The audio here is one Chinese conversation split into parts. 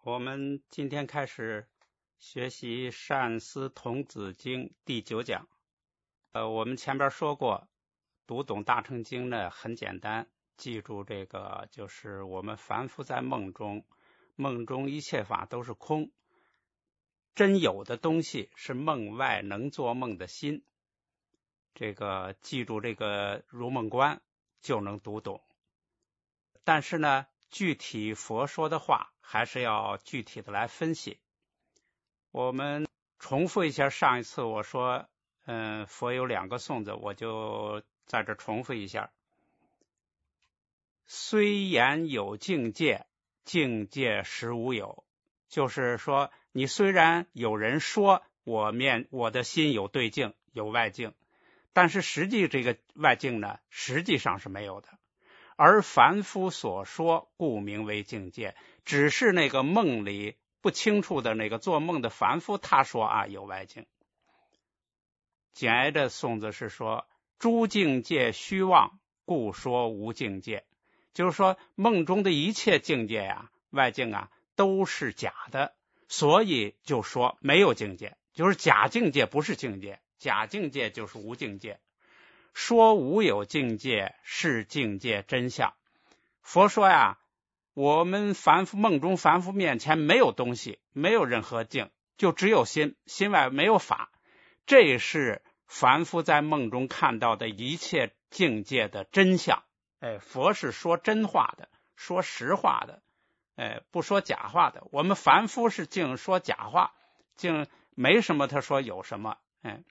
我们今天开始学习《善思童子经》第9讲。我们前边说过，读懂大乘经呢很简单，记住这个就是我们凡夫在梦中，梦中一切法都是空，真有的东西是梦外能做梦的心。这个记住这个如梦观就能读懂。但是呢，具体佛说的话还是要具体的来分析。我们重复一下上一次我说佛有2个颂子，我就在这重复一下。虽言有境界，境界实无有，就是说你虽然有人说我的心有对境有外境，但是实际这个外境呢实际上是没有的，而凡夫所说故名为境界，只是那个梦里不清楚的那个做梦的凡夫他说有外境。紧挨着颂子是说诸境界虚妄，故说无境界，就是说梦中的一切境界外境都是假的，所以就说没有境界，就是假境界不是境界，假境界就是无境界。说无有境界是境界真相。佛说我们凡夫梦中凡夫面前没有东西，没有任何境，就只有心，心外没有法，这是凡夫在梦中看到的一切境界的真相。佛是说真话的，说实话的，不说假话的。我们凡夫是净说假话，净没什么他说有什么。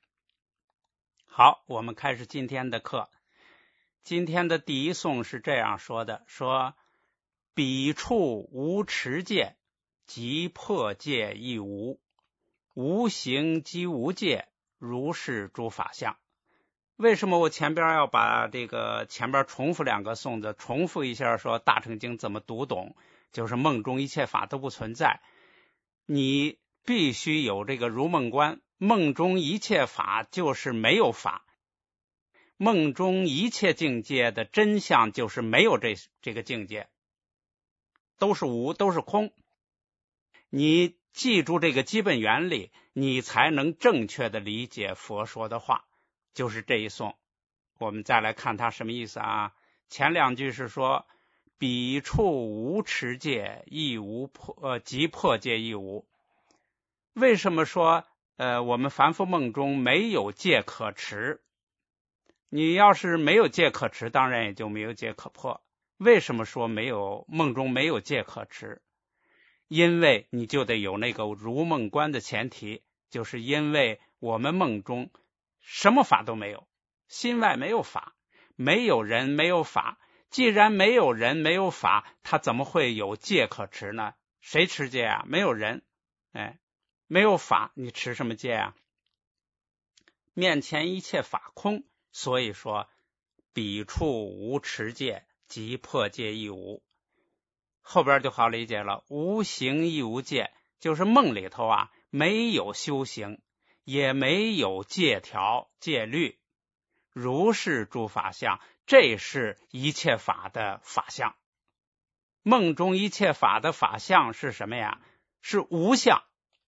好，我们开始今天的课。今天的第一颂是这样说的，说彼处无持戒，即破戒亦无，无形即无戒，如是诸法相。为什么我前边要把这个前边重复2个颂子重复一下，说大乘经怎么读懂，就是梦中一切法都不存在，你必须有这个如梦观，梦中一切法就是没有法，梦中一切境界的真相就是没有这个境界，都是无，都是空。你记住这个基本原理，你才能正确的理解佛说的话。就是这一颂，我们再来看它什么意思前2句是说彼处无持戒，亦无即破戒亦无。为什么说我们凡夫梦中没有戒可持？你要是没有戒可持，当然也就没有戒可破。为什么说梦中没有戒可持？因为你就得有那个如梦观的前提，就是因为我们梦中什么法都没有，心外没有法，没有人没有法。既然没有人没有法，他怎么会有戒可持呢？谁持戒没有人，没有法，你持什么戒面前一切法空，所以说彼处无持戒，即破戒亦无。后边就好理解了，无形亦无戒，就是梦里头没有修行，也没有戒条戒律，如是诸法相，这是一切法的法相。梦中一切法的法相是什么是无相。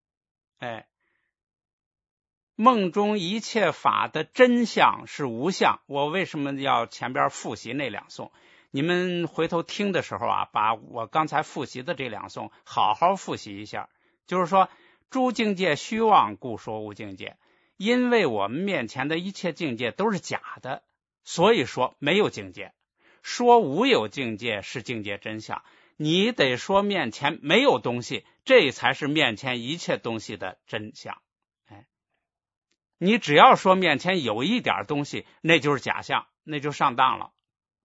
梦中一切法的真相是无相。我为什么要前边复习那2颂？你们回头听的时候把我刚才复习的这2颂好好复习一下。就是说诸境界虚妄，故说无境界。因为我们面前的一切境界都是假的，所以说没有境界。说无有境界是境界真相，你得说面前没有东西，这才是面前一切东西的真相。你只要说面前有一点东西，那就是假象，那就上当了。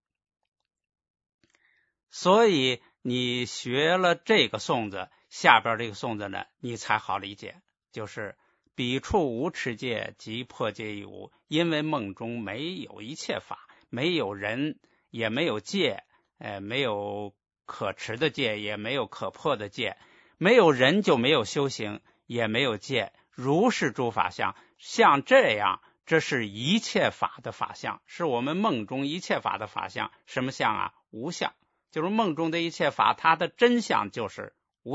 所以你学了这个颂子，下边这个颂子呢，你才好理解，就是彼处无持戒，即破戒亦无。因为梦中没有一切法，没有人，也没有戒，没有可持的戒，也没有可破的戒，没有人就没有修行，也没有戒，如是诸法相。像这样，这是一切法的法相，是我们梦中一切法的法相。什么相无相，就是梦中的一切法，它的真相就是无相。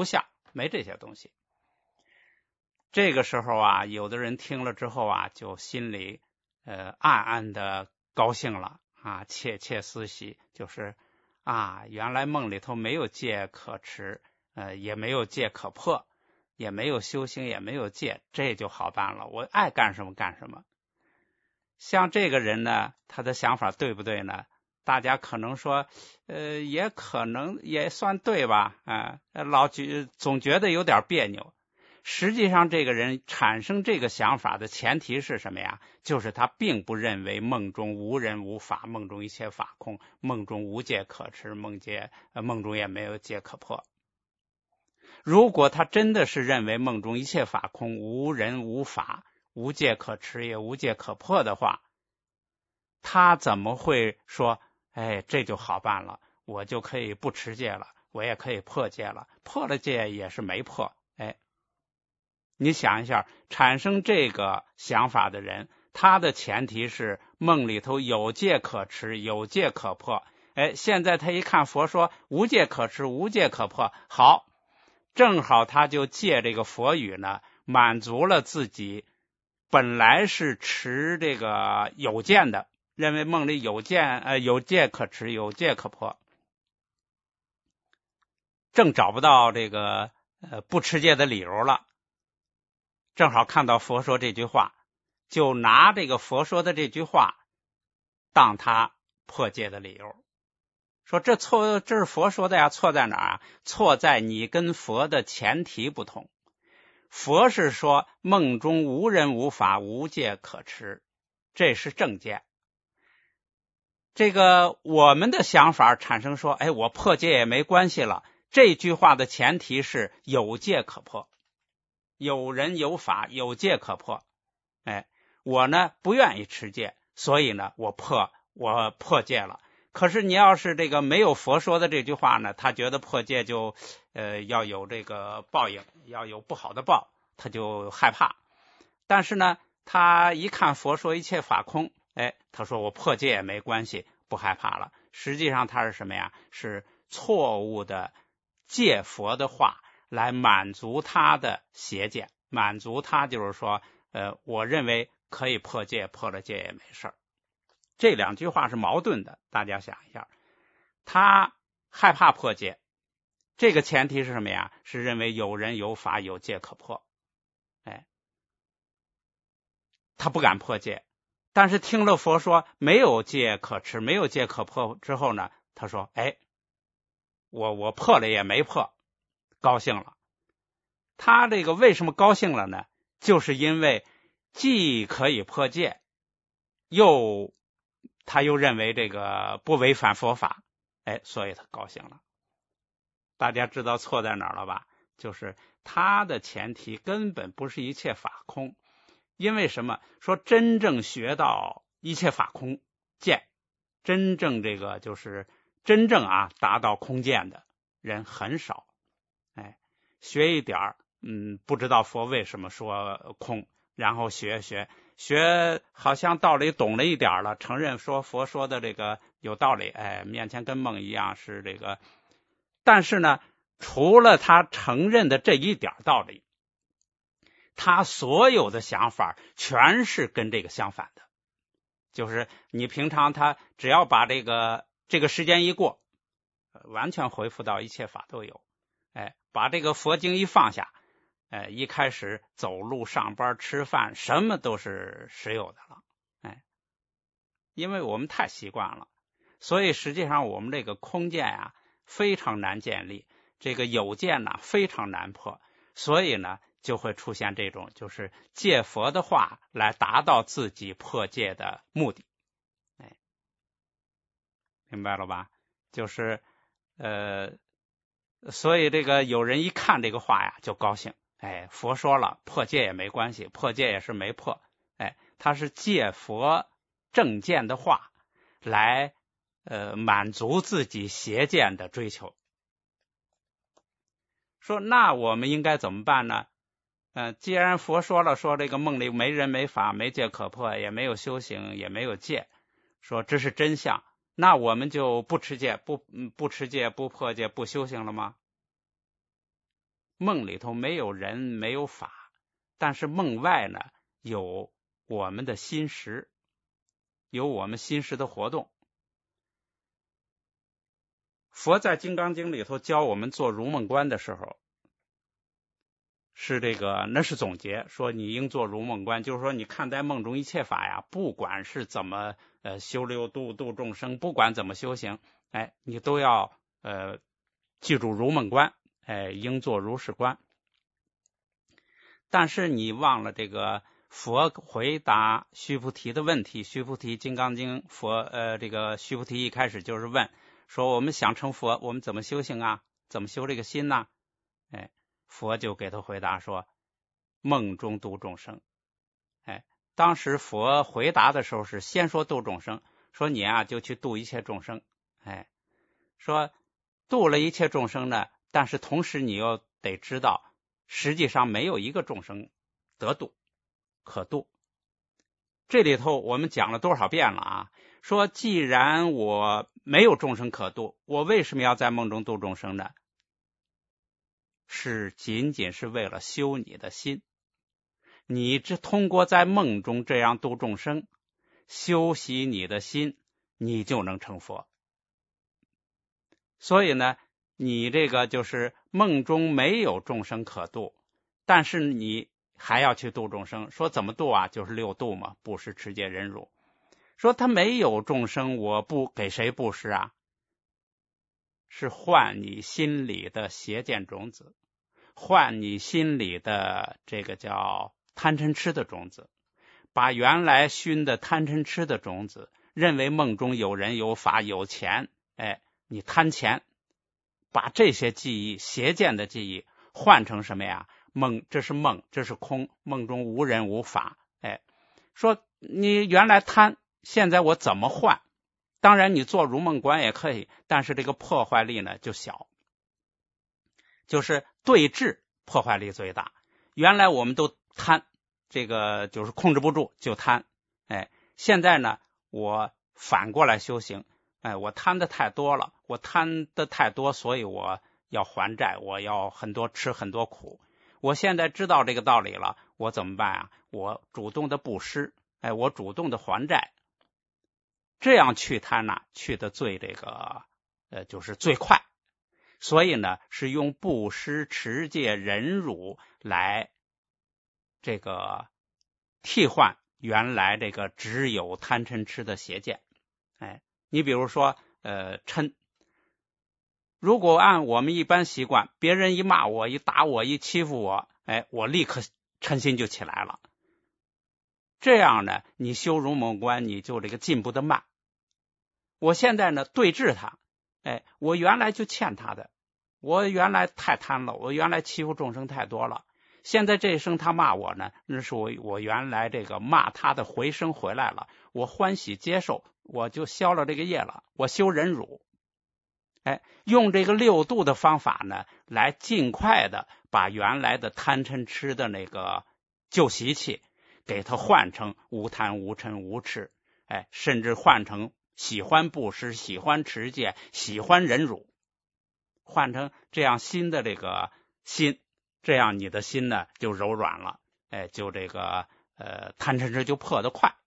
没这些东西。这个时候啊，有的人听了之后啊，就心里暗暗的高兴了啊，窃窃私喜，就是啊，原来梦里头没有戒可持，也没有戒可破，也没有修行，也没有戒，这就好办了，我爱干什么干什么。像这个人呢，他的想法对不对呢？大家可能说，也可能也算对吧？总觉得有点别扭。实际上，这个人产生这个想法的前提是什么呀？就是他并不认为梦中无人无法，梦中一切法空，梦中无戒可持，梦中也没有戒可破。如果他真的是认为梦中一切法空，无人无法，无戒可持也无戒可破的话，他怎么会说这就好办了，我就可以不持戒了，我也可以破戒了，破了戒也是没破。你想一下，产生这个想法的人，他的前提是梦里头有戒可持，有戒可破。现在他一看佛说无戒可持，无戒可破，好，正好他就借这个佛语呢，满足了自己本来是持这个有见的，认为梦里有戒可持，有戒可破，正找不到这个不持戒的理由了。正好看到佛说这句话，就拿这个佛说的这句话当他破戒的理由，说这是佛说的呀，错在哪儿啊？错在你跟佛的前提不同。佛是说梦中无人无法，无戒可持，这是正见。这个我们的想法产生说，我破戒也没关系了，这句话的前提是有戒可破，有人有法，有戒可破。我呢不愿意持戒，所以呢我破戒了。可是你要是这个没有佛说的这句话呢，他觉得破戒就要有这个报应，要有不好的报，他就害怕。但是呢，他一看佛说一切法空，他说我破戒也没关系，不害怕了。实际上他是什么呀？是错误的借佛的话来满足他的邪见，满足他就是说我认为可以破戒，破了戒也没事儿。这两句话是矛盾的，大家想一下。他害怕破戒，这个前提是什么呀？是认为有人有法，有戒可破。他不敢破戒，但是听了佛说没有戒可持，没有戒可破之后呢，他说我破了也没破，高兴了。他这个为什么高兴了呢？就是因为既可以破戒，他又认为这个不违反佛法，所以他高兴了。大家知道错在哪儿了吧？就是他的前提根本不是一切法空。因为什么？说真正学到一切法空见，真正这个就是真正达到空见的人很少。学一点不知道佛为什么说空，然后学好像道理懂了一点了，承认说佛说的这个有道理，面前跟梦一样是这个。但是呢，除了他承认的这一点道理，他所有的想法全是跟这个相反的。就是你平常他只要把这个时间一过，完全恢复到一切法都有，把这个佛经一放下，一开始走路上班吃饭什么都是实有的了。因为我们太习惯了，所以实际上我们这个空见非常难建立，这个有见非常难破，所以呢就会出现这种就是借佛的话来达到自己破戒的目的。明白了吧？就是所以这个有人一看这个话就高兴，佛说了破戒也没关系，破戒也是没破，他是借佛正见的话来满足自己邪见的追求。说那我们应该怎么办呢？既然佛说了，说这个梦里没人没法，没戒可破，也没有修行，也没有戒，说这是真相，那我们就不持戒，不持戒，不破戒，不修行了吗？ 梦里头没有人，没有法，但是梦外呢有我们的心识，有我们心识的活动。佛在《金刚经》里头教我们做如梦观的时候，是那是总结，说你应做如梦观，就是说你看待梦中一切法呀，不管是怎么修六度度众生，不管怎么修行，你都要记住如梦观，应做如是观。但是你忘了佛回答须菩提的问题，须菩提《金刚经》须菩提一开始就是问说，我们想成佛，我们怎么修行啊？怎么修这个心呢？佛就给他回答说，梦中度众生。当时佛回答的时候是先说度众生，说你啊就去度一切众生。说度了一切众生呢，但是同时你又得知道，实际上没有一个众生得度可度。这里头我们讲了多少遍了啊？说既然我没有众生可度，我为什么要在梦中度众生呢？是仅仅是为了修你的心。你通过在梦中这样度众生，修习你的心，你就能成佛。所以呢，你就是梦中没有众生可度，但是你还要去度众生。说怎么度啊？就是六度嘛，布施、持戒、忍辱。说他没有众生，我不给谁布施啊？是换你心里的邪见种子，换你心里的叫贪嗔痴的种子，把原来熏的贪嗔痴的种子，认为梦中有人有法有钱，你贪钱，把这些记忆，邪见的记忆换成什么呀？梦，这是梦，这是空，梦中无人无法。说你原来贪，现在我怎么换？当然你做如梦观也可以，但是这个破坏力呢就小，就是对峙破坏力最大。原来我们都贪，就是控制不住就贪，现在呢我反过来修行，我贪的太多了，我贪的太多，所以我要还债，我要吃很多苦。我现在知道这个道理了，我怎么办啊？我主动的布施，我主动的还债，这样去贪呢，去的最就是最快。所以呢，是用布施、持戒、忍辱来替换原来只有贪嗔痴的邪见。你比如说嗔，如果按我们一般习惯，别人一骂我，一打我，一欺负我，我立刻嗔心就起来了。这样呢，你修如梦观，你就进步的慢。我现在呢对峙他，我原来就欠他的，我原来太贪了，我原来欺负众生太多了，现在这一声他骂我呢，那是我原来骂他的回声回来了，我欢喜接受，我就消了这个业了，我修忍辱。用六度的方法呢，来尽快的把原来的贪嗔痴的旧习气给它换成无贪无嗔无痴，甚至换成喜欢布施、喜欢持戒、喜欢忍辱，换成这样新的心，这样你的心呢就柔软了，就贪嗔痴就破得快。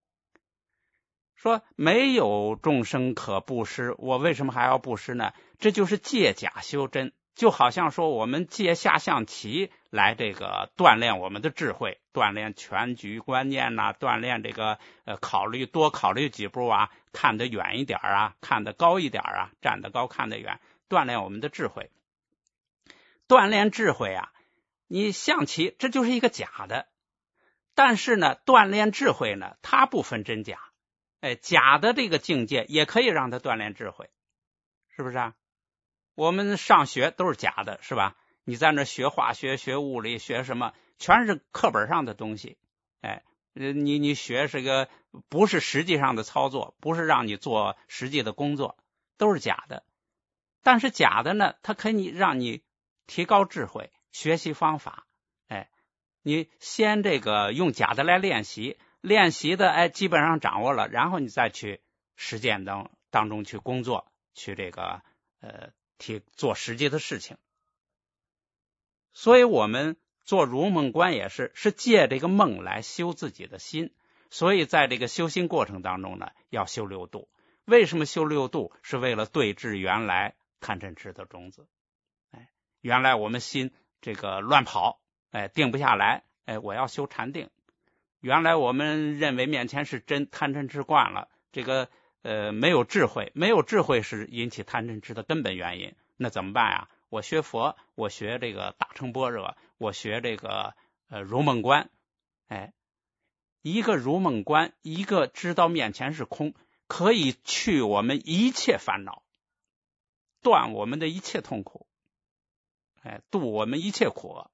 说没有众生可布施，我为什么还要布施呢？这就是借假修真，就好像说我们借下象棋来锻炼我们的智慧，锻炼全局观念呐，锻炼多考虑几步啊，看得远一点啊，看得高一点啊，站得高看得远，锻炼我们的智慧。锻炼智慧啊，你象棋这就是一个假的，但是呢锻炼智慧呢，它不分真假。假的境界也可以让他锻炼智慧，是不是啊？我们上学都是假的，是吧？你在那学化学、学物理、学什么，全是课本上的东西。你学不是实际上的操作，不是让你做实际的工作，都是假的。但是假的呢，它可以让你提高智慧，学习方法。你先用假的来练习。练习的基本上掌握了，然后你再去实践当中去工作，去做实际的事情。 所以我们做如梦观也是借这个梦来修自己的心。所以在这个修心过程当中呢，要修六度。为什么修六度？是为了对治原来贪嗔痴的种子。原来我们心这个乱跑，定不下来，我要修禅定。原来我们认为面前是真，贪嗔痴惯了，这个没有智慧，没有智慧是引起贪嗔痴的根本原因。那怎么办呀？我学佛，我学这个大乘般若，我学这个如梦观，一个如梦观，一个知道面前是空，可以去我们一切烦恼，断我们的一切痛苦，度我们一切苦厄。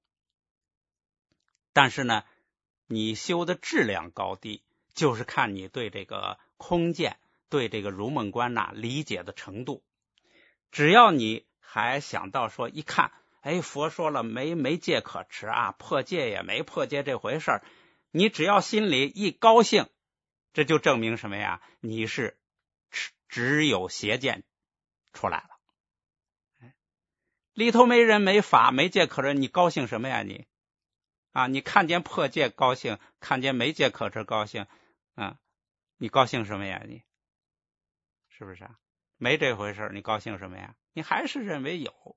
但是呢，你修的质量高低，就是看你对这个空见，对这个如梦观理解的程度。只要你还想到说，一看，佛说了没戒可持啊，破戒也没破戒这回事儿，你只要心里一高兴，这就证明什么呀？你是只有邪见出来了，里头没人没法没戒可持，你高兴什么呀你？你看见破戒高兴，看见没戒可持高兴，你高兴什么呀你？是不是啊？没这回事，你高兴什么呀？你还是认为有。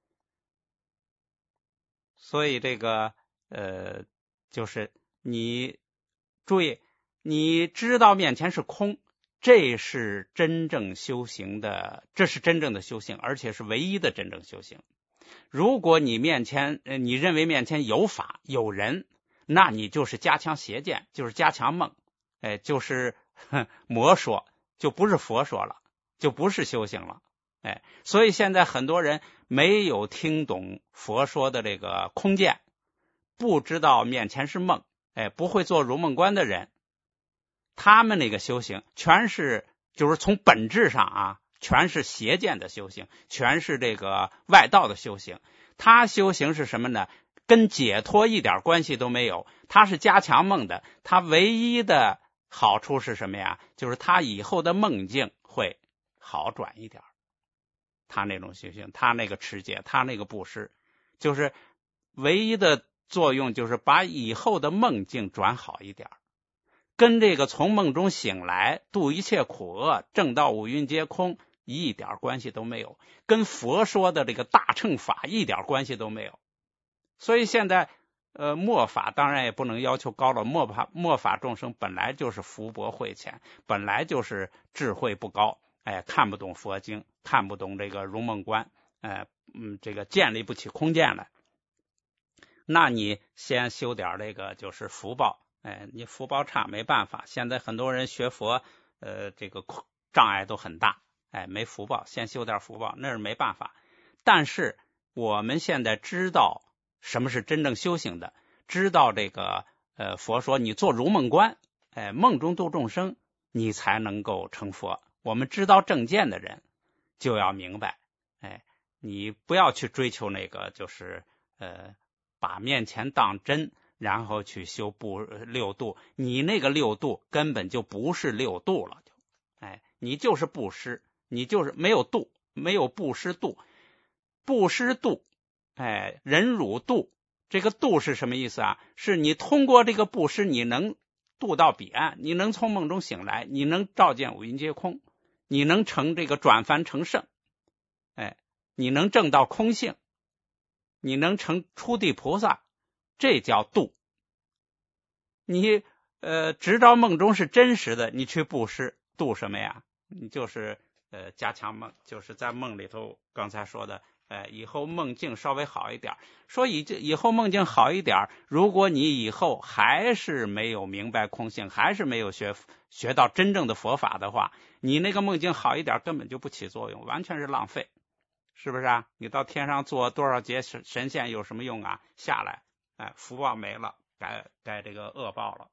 所以这个就是你注意，你知道面前是空，这是真正修行的，这是真正的修行，而且是唯一的真正修行。如果你面前你认为面前有法有人，那你就是加强邪见，就是加强梦，就是魔说，就不是佛说了，就不是修行了。所以现在很多人没有听懂佛说的这个空见，不知道面前是梦，不会做如梦观的人，他们那个修行全是就是从本质上全是邪见的修行，全是这个外道的修行。他修行是什么呢？跟解脱一点关系都没有，他是加强梦的。他唯一的好处是什么呀？就是他以后的梦境会好转一点。他那种修行，他那个持戒，他那个布施，就是唯一的作用就是把以后的梦境转好一点，跟这个从梦中醒来度一切苦厄证到五蕴皆空一点关系都没有，跟佛说的这个大乘法一点关系都没有。所以现在末法当然也不能要求高了，末法众生本来就是福薄慧浅，本来就是智慧不高，看不懂佛经，看不懂这个如梦观，这个建立不起空见来。那你先修点这个就是福报，你福报差没办法。现在很多人学佛，这个障碍都很大，没福报，先修点福报，那是没办法。但是我们现在知道什么是真正修行的，知道这个佛说你做如梦观，梦中度众生，你才能够成佛。我们知道正见的人就要明白，你不要去追求那个就是把面前当真，然后去修六度，你那个六度根本就不是六度了，你就是布施，你就是没有度，没有布施度，布施度，忍辱度，这个度是什么意思啊？是你通过这个布施，你能渡到彼岸，你能从梦中醒来，你能照见五蕴皆空，你能成这个转凡成圣，你能证到空性，你能成初地菩萨，这叫度。你直到梦中是真实的，你去布施，度什么呀？你就是加强梦，就是在梦里头刚才说的，以后梦境稍微好一点。说以后梦境好一点，如果你以后还是没有明白空性，还是没有学到真正的佛法的话，你那个梦境好一点根本就不起作用，完全是浪费，是不是啊？你到天上做多少劫神仙有什么用啊？下来，福报没了，该这个恶报了。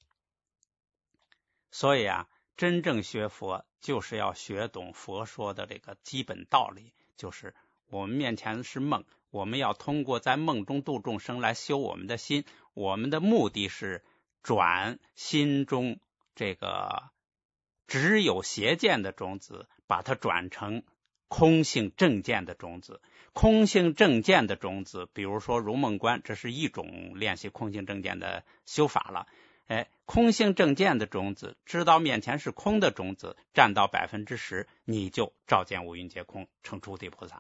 所以真正学佛就是要学懂佛说的这个基本道理，就是我们面前是梦，我们要通过在梦中度众生来修我们的心，我们的目的是转心中这个只有邪见的种子，把它转成空性正见的种子。 空性正见的种子，比如说如梦观，这是一种练习空性正见的修法了。空性正见的种子，知道面前是空的种子，占到10%，你就照见五蕴皆空，成诸地菩萨。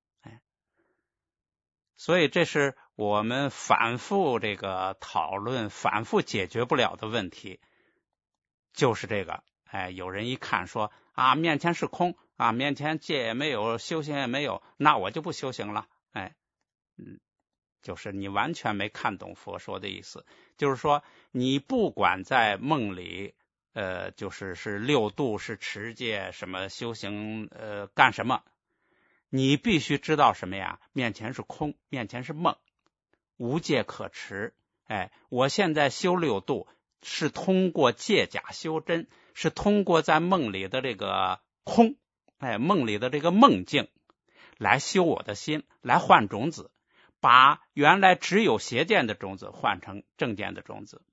所以这是我们反复这个讨论、反复解决不了的问题，就是这个。有人一看说啊，面前是空啊，面前戒也没有，修行也没有，那我就不修行了。就是你完全没看懂佛说的意思。就是说，你不管在梦里，是六度、是持戒、什么修行，干什么，你必须知道什么呀？面前是空，面前是梦，无戒可持。我现在修六度，是通过借假修真，是通过在梦里的这个空，梦里的这个梦境，来修我的心，来换种子。把原来只有邪见的种子换成正见的种子，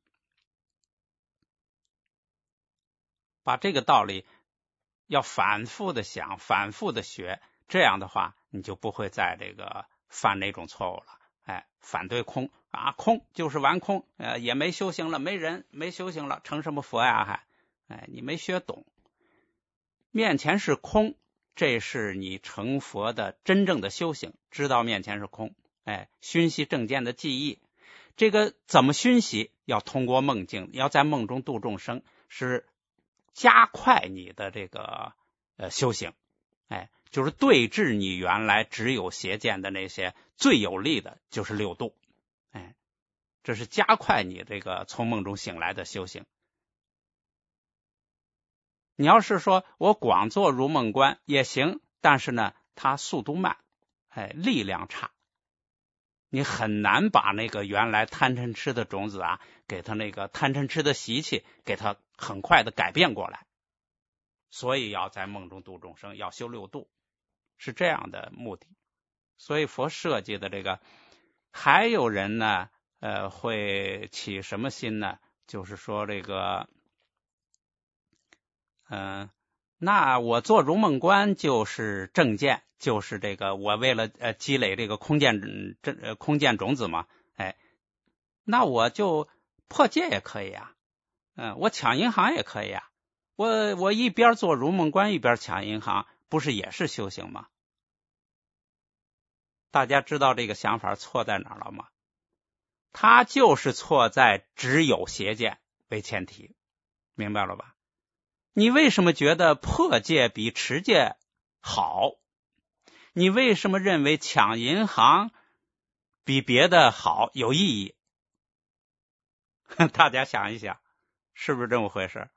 把这个道理要反复的想，反复的学，这样的话你就不会在这个犯那种错误了。反对空啊，空就是完空，也没修行了，没人没修行了，成什么佛呀？你没学懂。面前是空，这是你成佛的真正的修行，知道面前是空。熏习正见的记忆，这个怎么熏习？要通过梦境，要在梦中度众生，是加快你的这个修行。就是对治你原来只有邪见的那些，最有力的就是六度。这是加快你这个从梦中醒来的修行。你要是说我光做如梦观也行，但是呢，它速度慢，力量差。你很难把那个原来贪嗔痴的种子啊，给他那个贪嗔痴的习气，给他很快的改变过来。所以要在梦中度众生，要修六度，是这样的目的。所以佛设计的这个，还有人呢，会起什么心呢？就是说这个，那我做如梦观就是正见。就是这个，我为了积累这个空见种子嘛，那我就破戒也可以啊，我抢银行也可以啊，我一边做如梦观一边抢银行，不是也是修行吗？大家知道这个想法错在哪儿了吗？它就是错在只有邪见为前提，明白了吧？你为什么觉得破戒比持戒好？你为什么认为抢银行比别的好有意义？大家想一想，是不是这么回事？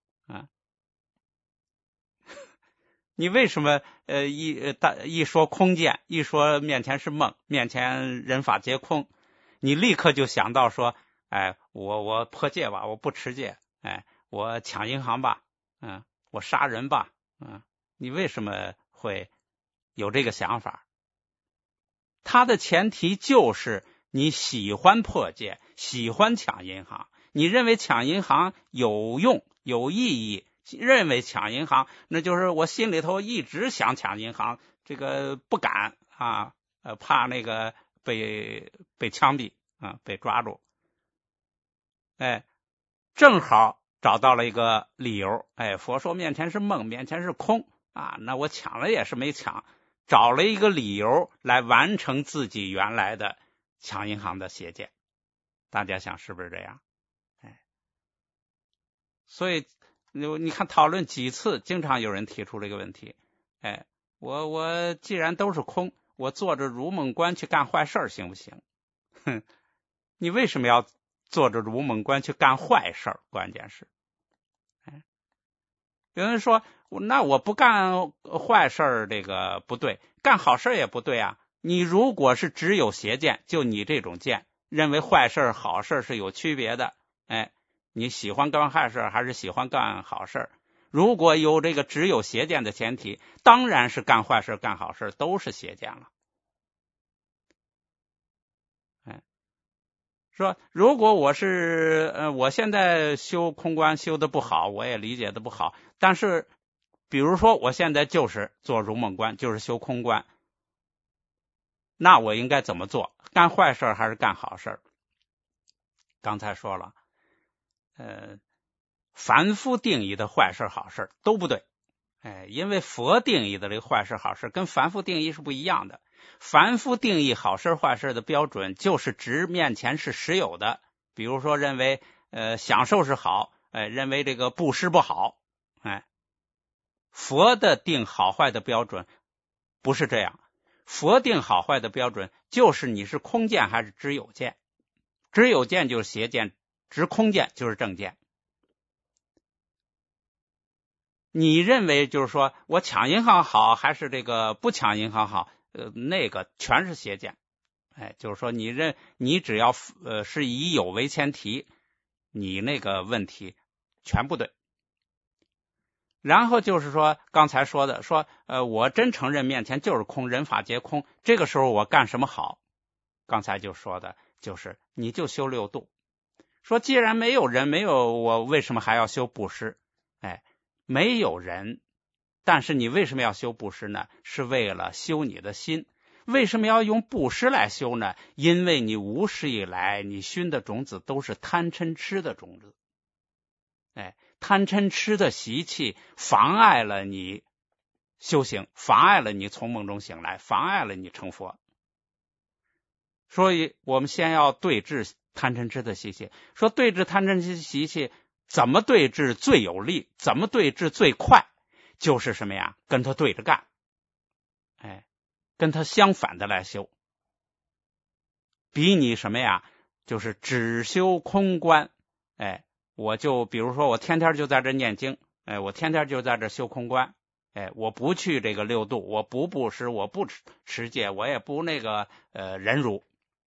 你为什么一说空见，一说面前是梦，面前人法皆空，你立刻就想到说，我破戒吧，我不持戒，我抢银行吧，我杀人吧，你为什么会有这个想法？它的前提就是你喜欢破戒，喜欢抢银行，你认为抢银行有用有意义，认为抢银行，那就是我心里头一直想抢银行，这个不敢啊，怕那个被枪毙啊，被抓住。正好找到了一个理由，佛说面前是梦，面前是空啊，那我抢了也是没抢，找了一个理由来完成自己原来的抢银行的邪见。大家想是不是这样？所以你看讨论几次，经常有人提出这个问题。我既然都是空，我坐着如梦观去干坏事行不行？你为什么要坐着如梦观去干坏事？关键是，有人说，那我不干坏事，这个不对，干好事也不对啊。你如果是只有邪见，就你这种见，认为坏事好事是有区别的，你喜欢干坏事还是喜欢干好事？如果有这个只有邪见的前提，当然是干坏事干好事都是邪见了。说如果我是我现在修空观修的不好，我也理解的不好，但是比如说我现在就是做如梦观，就是修空观， 那我应该怎么做？干坏事还是干好事？刚才说了，凡夫定义的坏事好事都不对。因为佛定义的这个坏事好事跟凡夫定义是不一样的。凡夫定义好事坏事的标准就是指面前是实有的，比如说认为享受是好，认为这个布施不好。佛的定好坏的标准不是这样，佛定好坏的标准就是你是空见还是知有见，知有见就是邪见，知空见就是正见。你认为就是说我抢银行好还是这个不抢银行好，那个全是邪见。就是说你只要是以有为前提，你那个问题全不对。然后就是说刚才说的，说我真承认面前就是空，人法皆空，这个时候我干什么好？刚才就说的就是你就修六度，说既然没有人没有我，为什么还要修布施？没有人，但是你为什么要修布施呢？是为了修你的心。为什么要用布施来修呢？因为你无始以来你熏的种子都是贪嗔痴的种子。贪嗔痴的习气妨碍了你修行，妨碍了你从梦中醒来，妨碍了你成佛。所以我们先要对治贪嗔痴的习气。说对治贪嗔痴习气怎么对治最有力，怎么对治最快，就是什么呀？跟他对着干，跟他相反的来修。比你什么呀？就是只修空观。我就比如说我天天就在这念经，我天天就在这修空观，我不去这个六度，我不布施，我不持戒，我也不那个忍辱，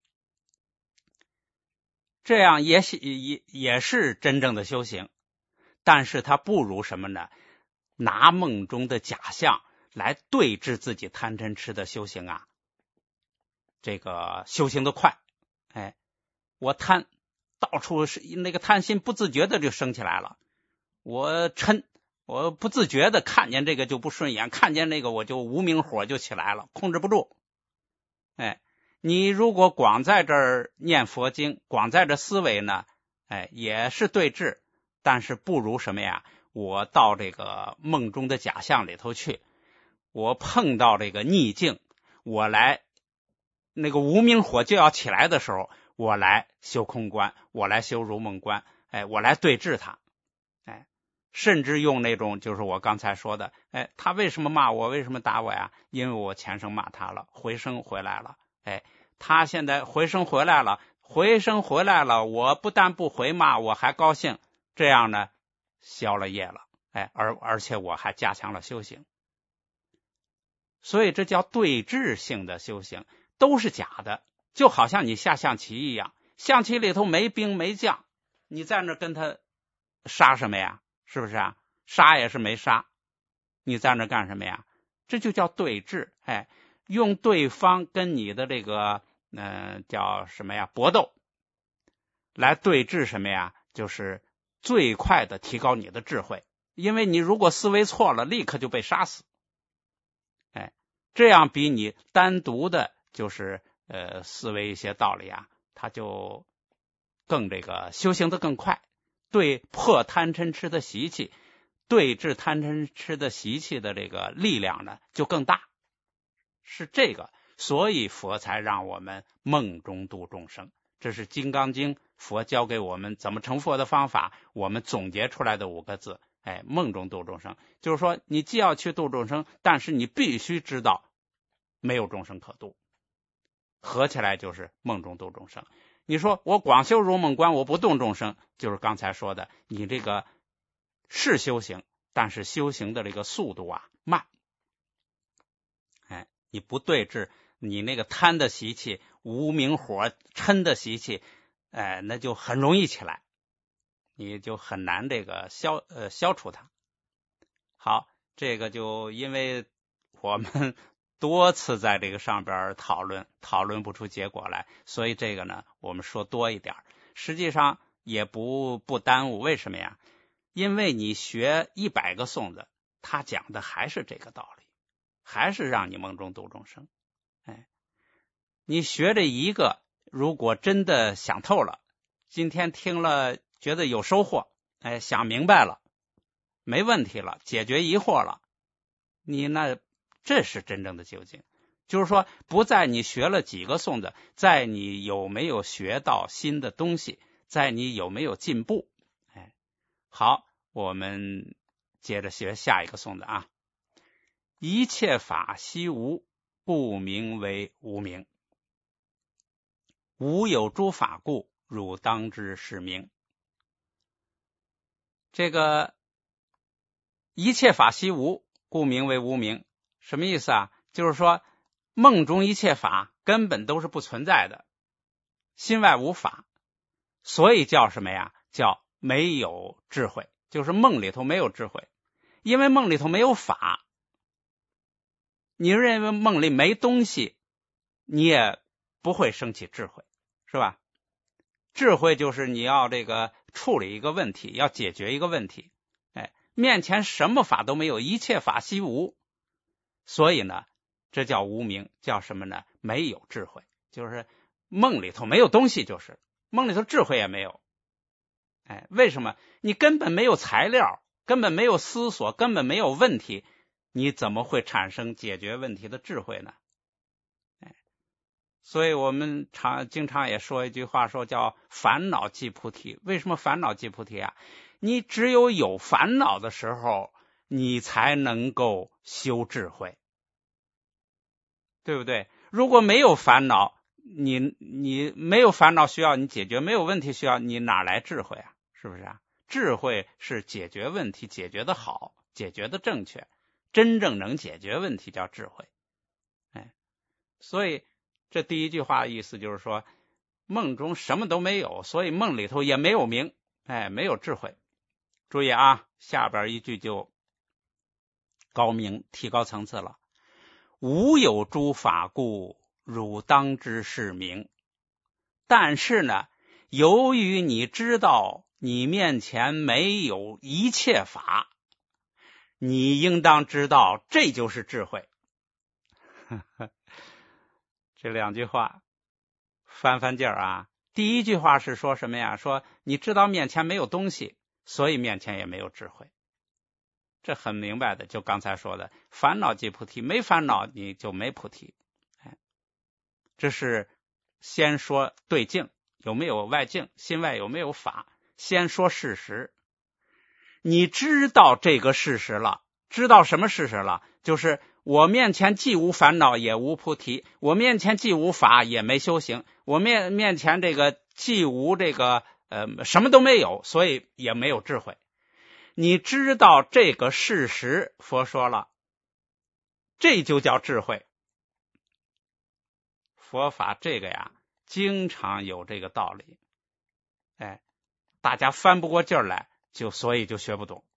这样也是真正的修行。但是它不如什么呢？拿梦中的假象来对治自己贪嗔痴的修行啊，这个修行的快。我贪，到处是那个贪心不自觉的就升起来了。我嗔，我不自觉的看见这个就不顺眼，看见那个我就无名火就起来了，控制不住。你如果光在这儿念佛经，光在这思维呢，也是对治，但是不如什么呀？我到这个梦中的假象里头去，我碰到这个逆境，我来那个无名火就要起来的时候，我来修空观，我来修如梦观，我来对治它。甚至用那种就是我刚才说的，他为什么骂我，为什么打我呀？因为我前生骂他了，回生回来了。他现在回生回来了，我不但不回骂，我还高兴，这样呢消了业了。而且我还加强了修行。所以这叫对治性的修行，都是假的。就好像你下象棋一样，象棋里头没兵没将，你在那跟他杀什么呀？是不是啊？杀也是没杀，你在那干什么呀？这就叫对治。用对方跟你的这个叫什么呀？搏斗来对治什么呀？就是最快的提高你的智慧。因为你如果思维错了，立刻就被杀死。这样比你单独的就是思维一些道理啊，他就更这个修行的更快，对破贪嗔痴的习气，对治贪嗔痴的习气的这个力量呢就更大。是这个，所以佛才让我们梦中度众生。这是《金刚经》佛教给我们怎么成佛的方法，我们总结出来的5个字。梦中度众生，就是说你既要去度众生，但是你必须知道没有众生可度，合起来就是梦中度众生。你说我广修如梦观，我不度众生，就是刚才说的，你这个是修行，但是修行的这个速度啊慢。你不对治你那个贪的习气，无明火嗔的习气，那就很容易起来，你就很难这个消除它。好，这个就因为我们多次在这个上边讨论不出结果来，所以这个呢我们说多一点，实际上也不耽误。为什么呀？因为你学100个颂子，他讲的还是这个道理，还是让你梦中度众生。 你学这一个，如果真的想透了，今天听了觉得有收获，想明白了，没问题了，解决疑惑了，这是真正的究竟。就是说，不在你学了几个颂子，在你有没有学到新的东西，在你有没有进步。好，我们接着学下一个颂子啊。一切法悉无，故名为无明。无有诸法故，汝当知是名。这个一切法悉无，故名为无明，什么意思啊？就是说梦中一切法根本都是不存在的，心外无法，所以叫什么呀？叫没有智慧，就是梦里头没有智慧。因为梦里头没有法，你认为梦里没东西，你也不会生起智慧，是吧？智慧就是你要这个处理一个问题，要解决一个问题。面前什么法都没有，一切法悉无，所以呢，这叫无明，叫什么呢？没有智慧，就是梦里头没有东西，就是梦里头智慧也没有。为什么？你根本没有材料，根本没有思索，根本没有问题，你怎么会产生解决问题的智慧呢？所以我们经常也说一句话，说叫烦恼即菩提。为什么烦恼即菩提啊？你只有烦恼的时候，你才能够修智慧，对不对？如果没有烦恼，你没有烦恼需要你解决，没有问题需要你，哪来智慧啊？是不是啊？智慧是解决问题，解决的好，解决的正确，真正能解决问题叫智慧。所以这第一句话的意思就是说，梦中什么都没有，所以梦里头也没有明，没有智慧。注意啊，下边一句就高明，提高层次了。无有诸法故，汝当知是名。但是呢，由于你知道你面前没有一切法，你应当知道这就是智慧。这两句话翻劲儿啊。第一句话是说什么呀？说你知道面前没有东西，所以面前也没有智慧。这很明白的，就刚才说的烦恼即菩提，没烦恼你就没菩提。这是先说对境，有没有外境，心外有没有法，先说事实。你知道这个事实了，知道什么事实了？就是我面前既无烦恼也无菩提，我面前既无法也没修行，我面前这个既无这个什么都没有，所以也没有智慧。你知道这个事实，佛说了，这就叫智慧。佛法这个呀，经常有这个道理，大家翻不过劲儿来，所以就学不懂。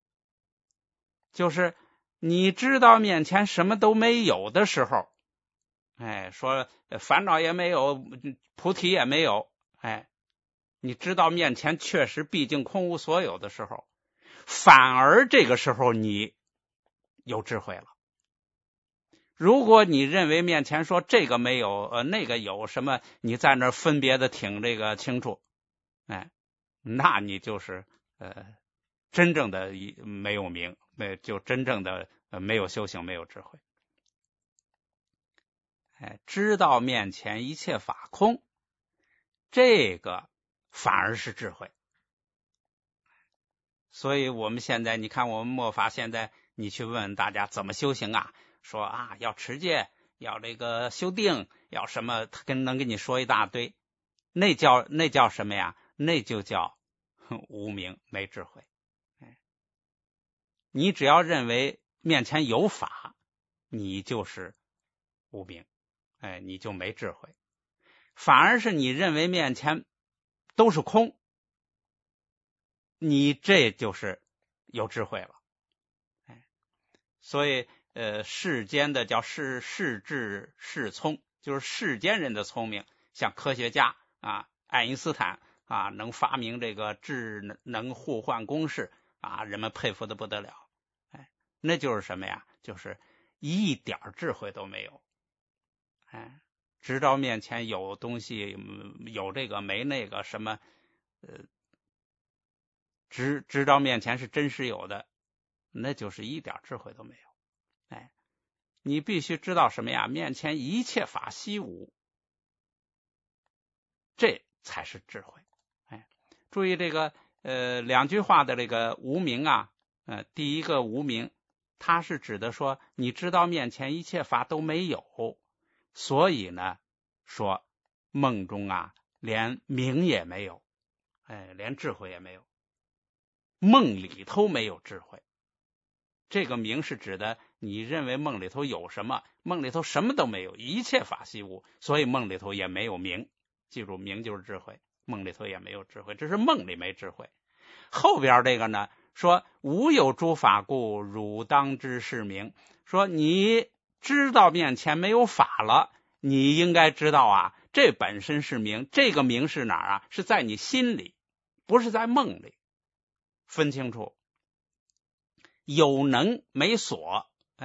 就是你知道面前什么都没有的时候，说烦恼也没有，菩提也没有，你知道面前确实毕竟空无所有的时候，反而这个时候你有智慧了。如果你认为面前说这个没有，那个有什么，你在那分别的挺这个清楚，那你就是真正的没有明，就真正的没有修行，没有智慧。知道面前一切法空，这个反而是智慧。所以我们现在你看，我们末法现在你去问大家怎么修行啊，说啊要持戒，要这个修定，要什么，他能跟你说一大堆，那叫什么呀？那就叫无明，没智慧。你只要认为面前有法，你就是无明，你就没智慧。反而是你认为面前都是空，你这就是有智慧了。所以世间的叫世智世聪，就是世间人的聪明，像科学家啊，爱因斯坦啊，能发明这个智能互换公式啊，人们佩服的不得了。那就是什么呀？就是一点智慧都没有。 知道面前有东西，有这个没那个什么，知道面前是真实有的，那就是一点智慧都没有。哎，你必须知道什么呀？面前一切法悉无，这才是智慧。哎，注意这个两句话的这个无明啊，第一个无明，它是指的说你知道面前一切法都没有，所以呢说梦中啊连明也没有，连智慧也没有，梦里头没有智慧。这个明是指的你认为梦里头有什么，梦里头什么都没有，一切法悉无，所以梦里头也没有明。记住，明就是智慧，梦里头也没有智慧，这是梦里没智慧。后边这个呢说无有诸法故，汝当知是明。说你知道面前没有法了，你应该知道啊，这本身是明。这个明是哪儿啊？是在你心里，不是在梦里。分清楚，有能没所，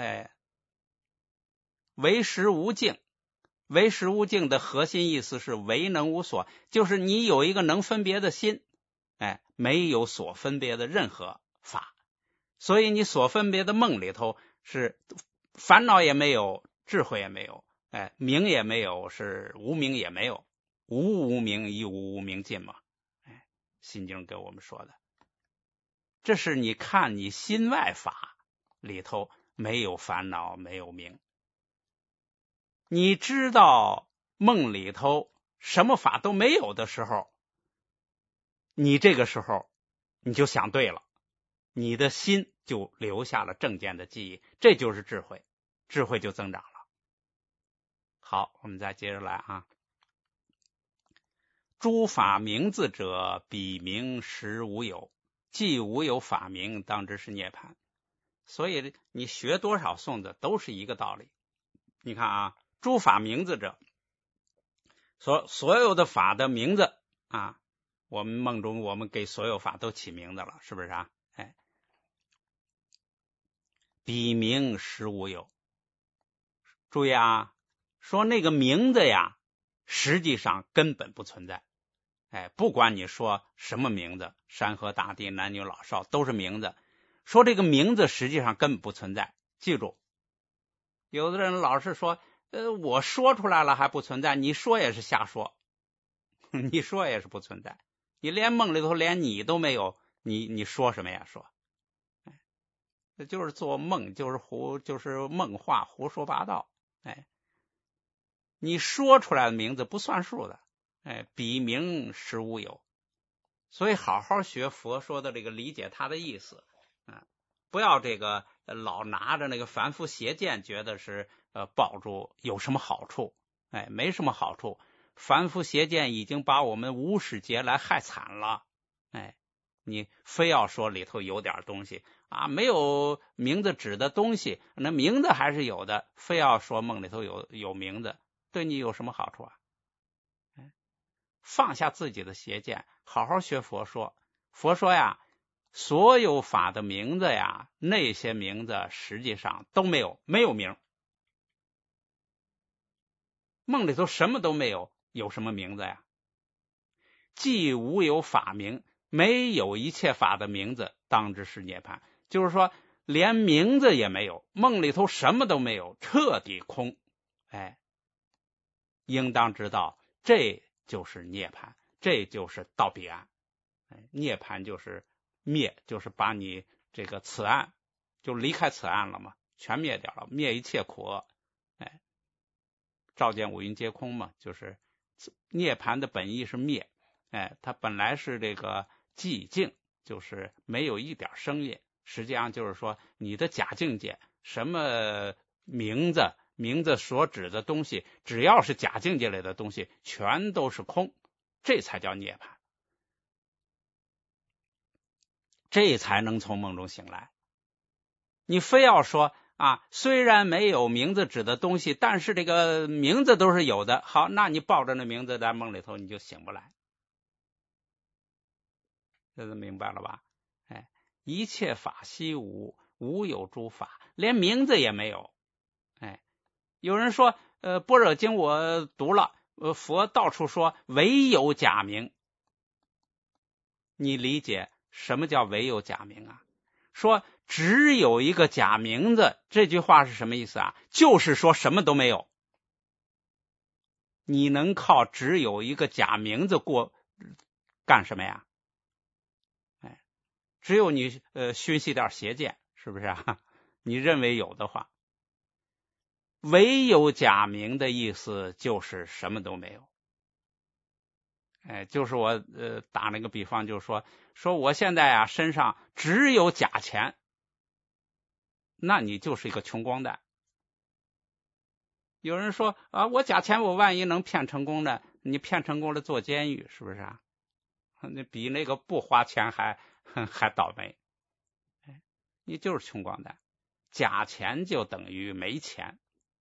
为实无境。为实无境的核心意思是为能无所，就是你有一个能分别的心，没有所分别的任何法，所以你所分别的梦里头是烦恼也没有，智慧也没有，明也没有，是无明也没有，无明亦无明尽嘛。心经给我们说的，这是你看你心外法里头没有烦恼，没有明。你知道梦里头什么法都没有的时候，你这个时候你就想对了，你的心就留下了正见的记忆，这就是智慧，智慧就增长了。好，我们再接着来啊。诸法名字者，彼名实无有，既无有法名，当知是涅槃。所以你学多少颂子都是一个道理。你看啊，诸法名字者，所有的法的名字啊，我们梦中我们给所有法都起名字了，是不是啊？彼名实无有。注意啊，说那个名字呀，实际上根本不存在。不管你说什么名字，山河大地男女老少都是名字，说这个名字实际上根本不存在。记住，有的人老是说我说出来了还不存在，你说也是瞎说，你说也是不存在，你连梦里头连你都没有，你说什么呀说？这就是做梦，就是梦话，胡说八道。你说出来的名字不算数的，彼名实无有。所以好好学佛说的这个，理解他的意思，不要这个老拿着那个凡夫邪见，觉得是抱住有什么好处，没什么好处。凡夫邪见已经把我们无始劫来害惨了，你非要说里头有点东西啊，没有名字指的东西，那名字还是有的，非要说梦里头有名字，对你有什么好处啊？放下自己的邪见，好好学佛说。佛说呀，所有法的名字呀，那些名字实际上都没有名。梦里头什么都没有，有什么名字呀？既无有法名，没有一切法的名字，当知是涅槃。就是说连名字也没有，梦里头什么都没有，彻底空。应当知道这就是涅槃，这就是到彼岸。涅槃就是灭，就是把你这个此岸就离开此岸了嘛，全灭掉了，灭一切苦厄。照见五蕴皆空嘛，就是涅槃的本意是灭。它本来是这个寂静，就是没有一点声音，实际上就是说你的假境界，什么名字所指的东西，只要是假境界类的东西，全都是空，这才叫涅槃，这才能从梦中醒来。你非要说虽然没有名字指的东西，但是这个名字都是有的，好，那你抱着那名字在梦里头你就醒不来。这就明白了吧？一切法悉无，无有诸法，连名字也没有。有人说般若经我读了，佛到处说唯有假名。你理解什么叫唯有假名啊？说只有一个假名字，这句话是什么意思啊？就是说什么都没有。你能靠只有一个假名字干什么呀？只有你熏习点邪见，是不是啊？你认为有的话，唯有假名的意思就是什么都没有。就是我打那个比方，就是说我现在啊身上只有假钱，那你就是一个穷光蛋。有人说啊，我假钱我万一能骗成功呢？你骗成功了坐监狱，是不是啊？那比那个不花钱还倒霉。你就是穷光蛋。假钱就等于没钱，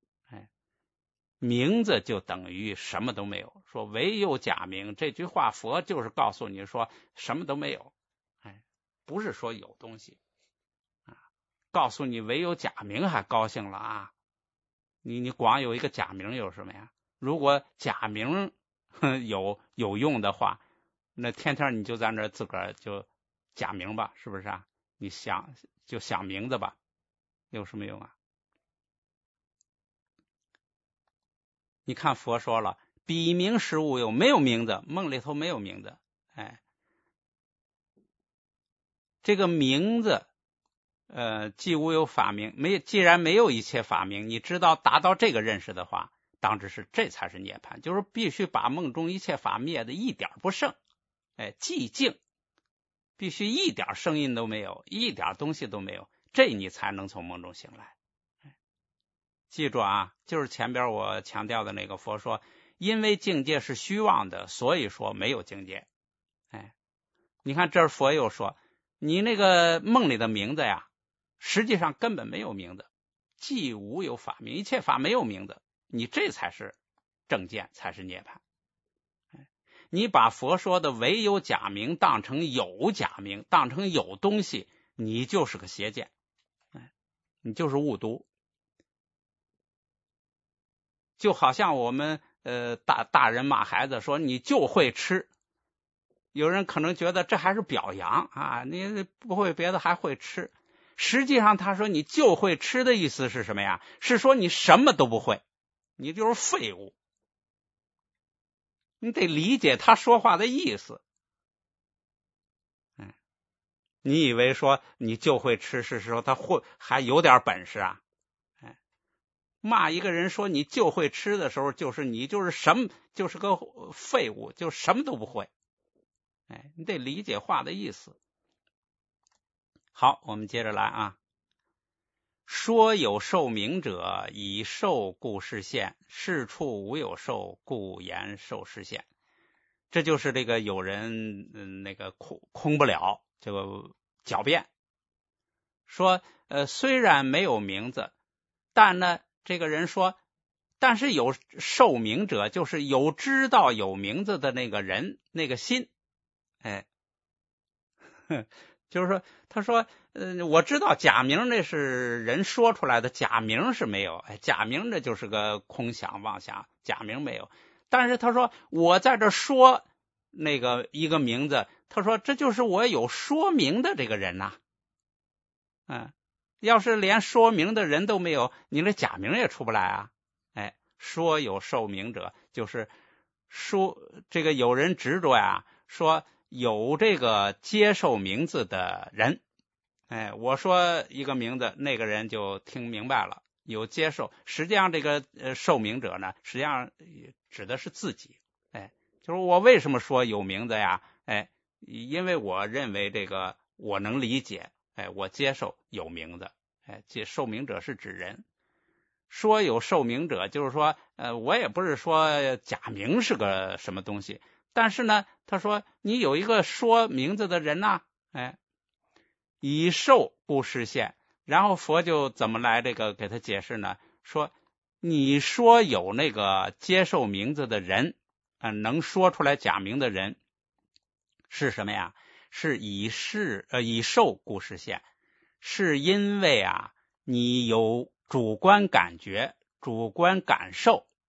名字就等于什么都没有。说唯有假名，这句话佛就是告诉你说什么都没有，不是说有东西啊。告诉你唯有假名还高兴了啊？你光有一个假名有什么呀？如果假名有用的话，那天天你就在那自个儿就假名吧，是不是啊？你想名字吧，有什么用啊？你看佛说了，笔名实无有，没有名字，梦里头没有名字。这个名字既无有法名，既然没有一切法名，你知道达到这个认识的话，当知是这才是涅槃，就是必须把梦中一切法灭的一点不剩，寂静，必须一点声音都没有，一点东西都没有，这你才能从梦中醒来。记住啊，就是前边我强调的那个佛说，因为境界是虚妄的，所以说没有境界。你看这儿佛又说，你那个梦里的名字呀，实际上根本没有名字，既无有法名，一切法没有名字，你这才是正见，才是涅槃。你把佛说的唯有假名当成有假名，当成有东西，你就是个邪见，你就是误读。就好像我们大人骂孩子说你就会吃，有人可能觉得这还是表扬啊，你不会别的还会吃。实际上他说你就会吃的意思是什么呀？是说你什么都不会，你就是废物。你得理解他说话的意思。你以为说你就会吃是说他还有点本事啊？骂一个人说你就会吃的时候，就是你就是个废物，就什么都不会。你得理解话的意思。好，我们接着来啊。说有受名者，以受故事现，是处无有受，故言受事现。这就是这个有人那个空不了，这个狡辩说虽然没有名字，但呢这个人说，但是有受名者，就是有知道有名字的那个人，那个心，就是说，他说，我知道假名那是人说出来的，假名是没有，假名这就是个空想妄想，假名没有。但是他说，我在这说那个一个名字，他说这就是我有说明的这个人呐。要是连说明的人都没有，你这假名也出不来啊。说有受名者，就是说这个有人执着呀，说有这个接受名字的人，我说一个名字，那个人就听明白了，有接受。实际上这个受名者呢，实际上指的是自己。就是我为什么说有名字呀？因为我认为这个我能理解，我接受有名字。受名者是指人。说有受名者，就是说我也不是说假名是个什么东西，但是呢他说你有一个说名字的人呐，以受故事现。然后佛就怎么来这个给他解释呢？说你说有那个接受名字的人，能说出来假名的人是什么呀？是以受故事现，是因为啊你有主观感觉、主观感受，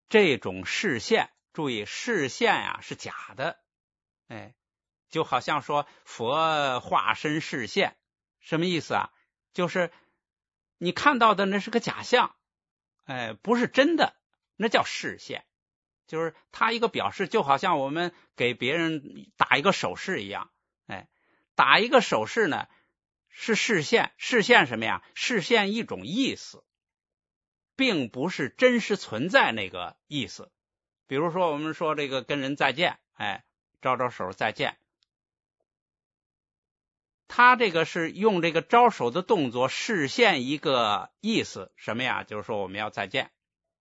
这种视线，注意视线呀是假的，就好像说佛化身视线，什么意思啊？就是你看到的那是个假象，不是真的，那叫视线。就是它一个表示，就好像我们给别人打一个手势一样，打一个手势呢是视线，视线什么呀？视线一种意思，并不是真实存在那个意思。比如说我们说这个跟人再见，招招手再见，他这个是用这个招手的动作示现一个意思，什么呀？就是说我们要再见，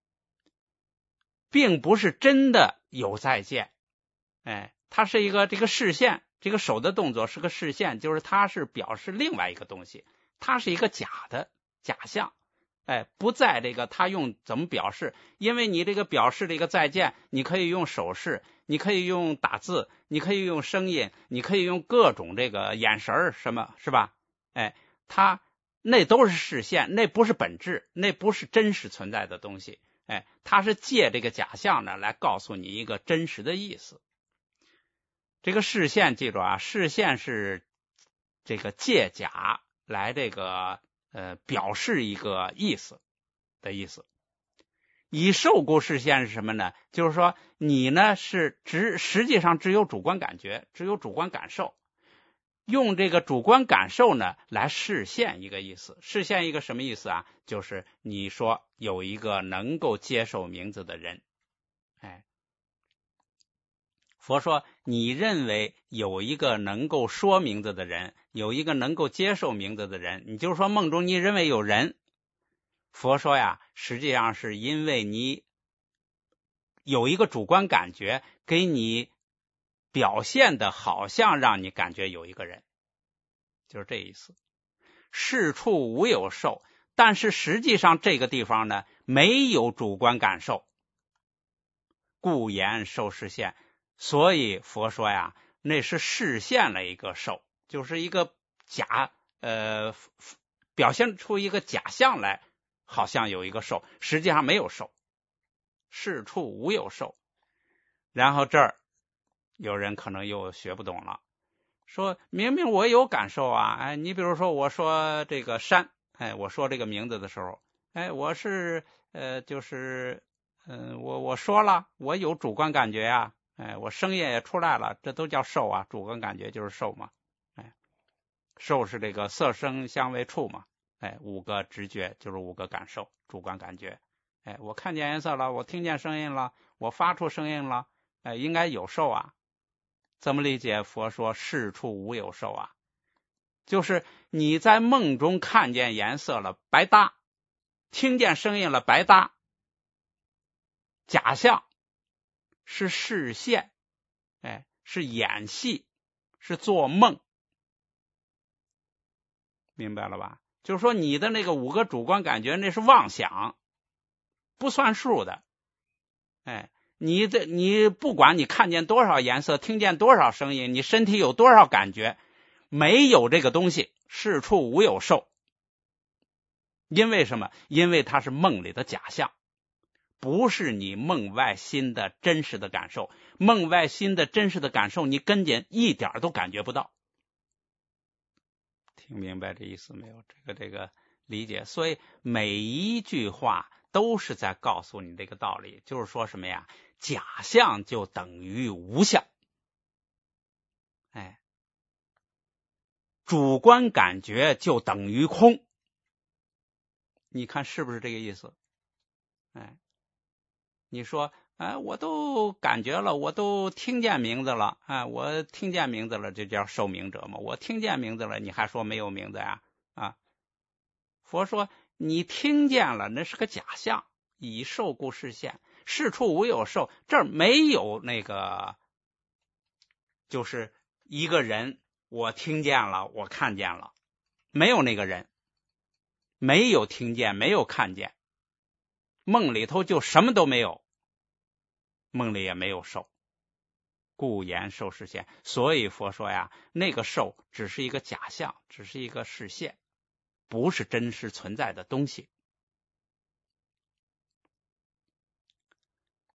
并不是真的有再见，它是一个这个示现，这个手的动作是个示现，就是它是表示另外一个东西，它是一个假的假象，不在这个他用怎么表示，因为你这个表示这个再见，你可以用手势，你可以用打字，你可以用声音，你可以用各种这个眼神什么，是吧？它那都是视线，那不是本质，那不是真实存在的东西，它是借这个假象呢来告诉你一个真实的意思。这个视线记住啊，视线是这个借假来这个表示一个意思的意思。以受故视线是什么呢？就是说你呢是实际上只有主观感觉，只有主观感受，用这个主观感受呢来示现一个意思。示现一个什么意思啊？就是你说有一个能够接受名字的人，佛说你认为有一个能够说名字的人，有一个能够接受名字的人，你就是说梦中你认为有人。佛说呀，实际上是因为你有一个主观感觉给你表现的好像让你感觉有一个人，就是这意思。事处无有受，但是实际上这个地方呢没有主观感受，故言受视现。所以佛说呀，那是示现了一个受，就是一个假表现出一个假象来，好像有一个受，实际上没有受，事处无有受。然后这儿有人可能又学不懂了，说明明我有感受啊，你比如说我说这个山，我说这个名字的时候，我是就是我说了，我有主观感觉呀，我声音也出来了，这都叫受啊，主观感觉就是受嘛，受是这个色声香味触嘛，五个直觉就是五个感受，主观感觉，我看见颜色了，我听见声音了，我发出声音了，应该有受啊。怎么理解？佛说事处无有受啊，就是你在梦中看见颜色了白搭，听见声音了白搭，假象是视线，是演戏，是做梦，明白了吧？就是说你的那个五个主观感觉那是妄想，不算数的，你不管你看见多少颜色，听见多少声音，你身体有多少感觉，没有这个东西，事处无有受。因为什么？因为它是梦里的假象，不是你梦外心的真实的感受。梦外心的真实的感受，你根本一点都感觉不到。听明白这意思没有？这个理解。所以每一句话都是在告诉你这个道理，就是说什么呀？假象就等于无相，主观感觉就等于空。你看是不是这个意思？你说我都感觉了，我都听见名字了，我听见名字了，这叫受名者嘛？我听见名字了，你还说没有名字呀？佛说你听见了，那是个假象，以受故视现，事处无有受，这儿没有那个，就是一个人，我听见了，我看见了，没有那个人，没有听见，没有看见，梦里头就什么都没有，梦里也没有受，故言受视现。所以佛说呀，那个受只是一个假象，只是一个视现，不是真实存在的东西。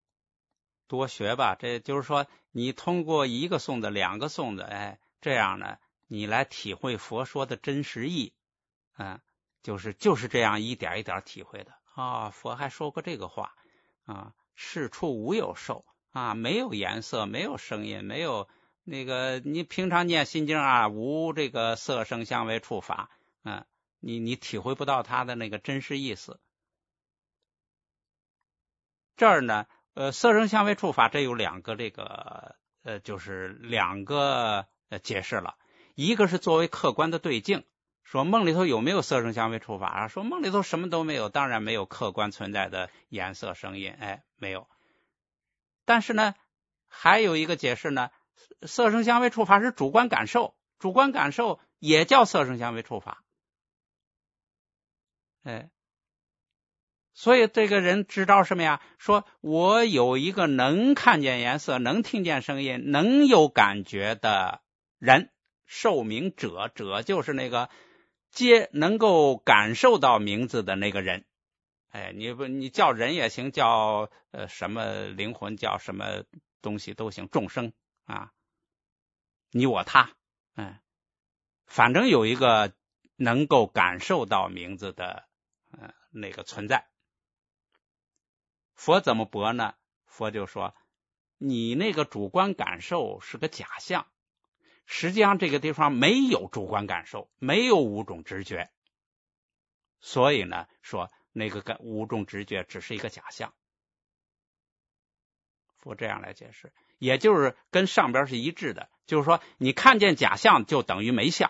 多学吧。这就是说，你通过一个颂子、两个颂子，这样呢，你来体会佛说的真实意，就是这样一点一点体会的啊。佛还说过这个话啊，是处无有受啊，没有颜色，没有声音，没有那个你平常念心经啊，无这个色声香味触法，你体会不到它的那个真实意思。这儿呢，色声香味触法这有两个这个就是两个解释了。一个是作为客观的对境，说梦里头有没有色声香味触法啊？说梦里头什么都没有，当然没有客观存在的颜色声音，没有。但是呢，还有一个解释呢，色声香味触法是主观感受，主观感受也叫色声香味触法，所以这个人知道什么呀？说我有一个能看见颜色、能听见声音、能有感觉的人，受名者，者就是那个能够感受到名字的那个人。你叫人也行，叫什么灵魂，叫什么东西都行，众生啊，你我他，反正有一个能够感受到名字的那个存在。佛怎么驳呢？佛就说你那个主观感受是个假象，实际上这个地方没有主观感受，没有五种直觉，所以呢说那个五种直觉只是一个假象。佛这样来解释，也就是跟上边是一致的，就是说你看见假象就等于没相，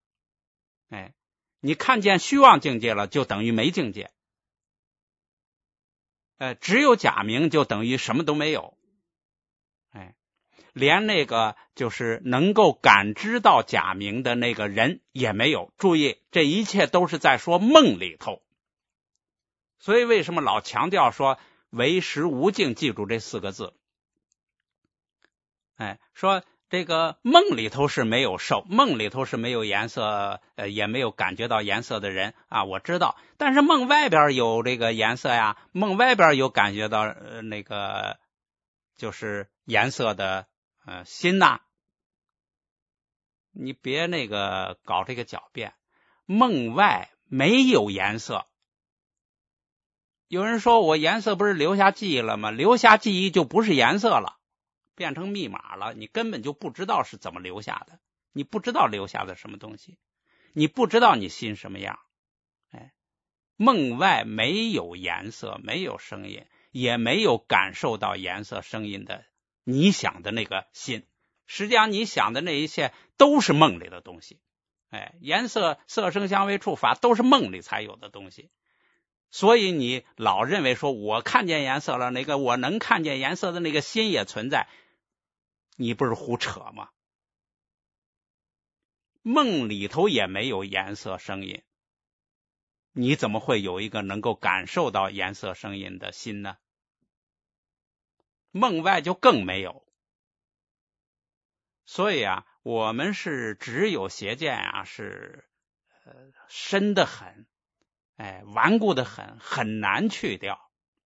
你看见虚妄境界了就等于没境界，只有假名就等于什么都没有，连那个就是能够感知到假名的那个人也没有。注意，这一切都是在说梦里头，所以为什么老强调说唯识无境，记住这四个字，说这个梦里头是没有受，梦里头是没有颜色，也没有感觉到颜色的人啊，我知道。但是梦外边有这个颜色呀，梦外边有感觉到那个就是颜色的心呐，你别那个搞这个狡辩。梦外没有颜色。有人说我颜色不是留下记忆了吗？留下记忆就不是颜色了，变成密码了，你根本就不知道是怎么留下的，你不知道留下的什么东西，你不知道你心什么样。梦外没有颜色，没有声音，也没有感受到颜色声音的你想的那个心，实际上你想的那一切都是梦里的东西。颜色、色声香味触法都是梦里才有的东西，所以你老认为说我看见颜色了，那个我能看见颜色的那个心也存在，你不是胡扯吗？梦里头也没有颜色声音，你怎么会有一个能够感受到颜色声音的心呢？梦外就更没有。所以啊，我们是只有邪见啊，是深得很，顽固的很，很难去掉。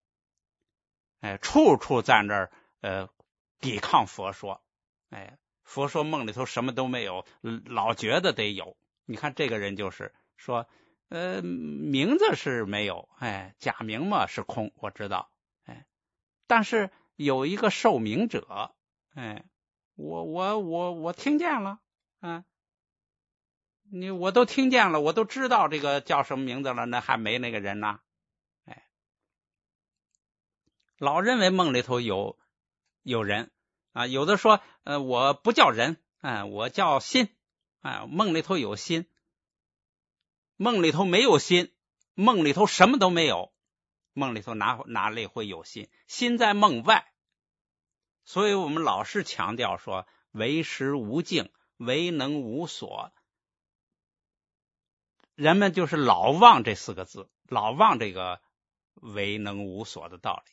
处处在那儿抵抗佛说。佛说梦里头什么都没有，老觉得得有。你看这个人就是说名字是没有，假名嘛是空，我知道，但是有一个受名者，我听见了，我都听见了，我都知道这个叫什么名字了，那还没那个人呢。老认为梦里头有人啊，有的说我不叫人，我叫心，梦里头有心，梦里头没有心，梦里头什么都没有，梦里头哪里会有心？心在梦外。所以我们老是强调说唯识无境，唯能无所，人们就是老忘这四个字，老忘这个唯能无所的道理。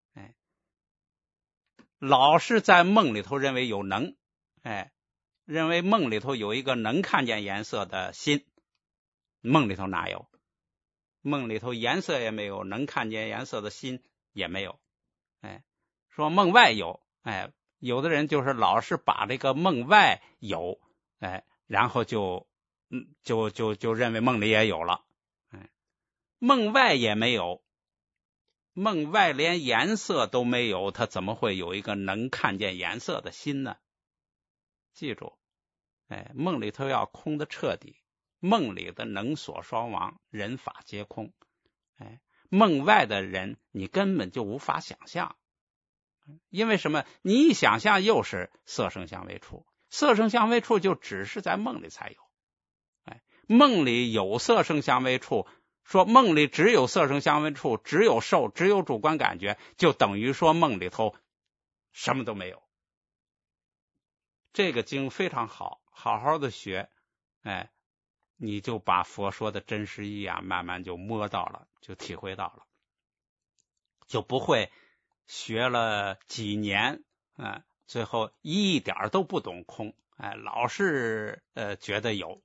老是在梦里头认为有能，认为梦里头有一个能看见颜色的心，梦里头哪有？梦里头颜色也没有，能看见颜色的心也没有。 说梦外有，有的人就是老是把这个梦外有，然后就认为梦里也有了，梦外也没有，梦外连颜色都没有，他怎么会有一个能看见颜色的心呢？记住，梦里头要空的彻底，梦里的能所双亡，人法皆空，梦外的人你根本就无法想象，因为什么？你一想象又是色声香味触，色声香味触就只是在梦里才有，梦里有色声香味触，说梦里只有色声香味触，只有受，只有主观感觉，就等于说梦里头什么都没有。这个经非常好，好好的学，你就把佛说的真实意啊，慢慢就摸到了，就体会到了，就不会学了几年，最后一点都不懂空，老是觉得有，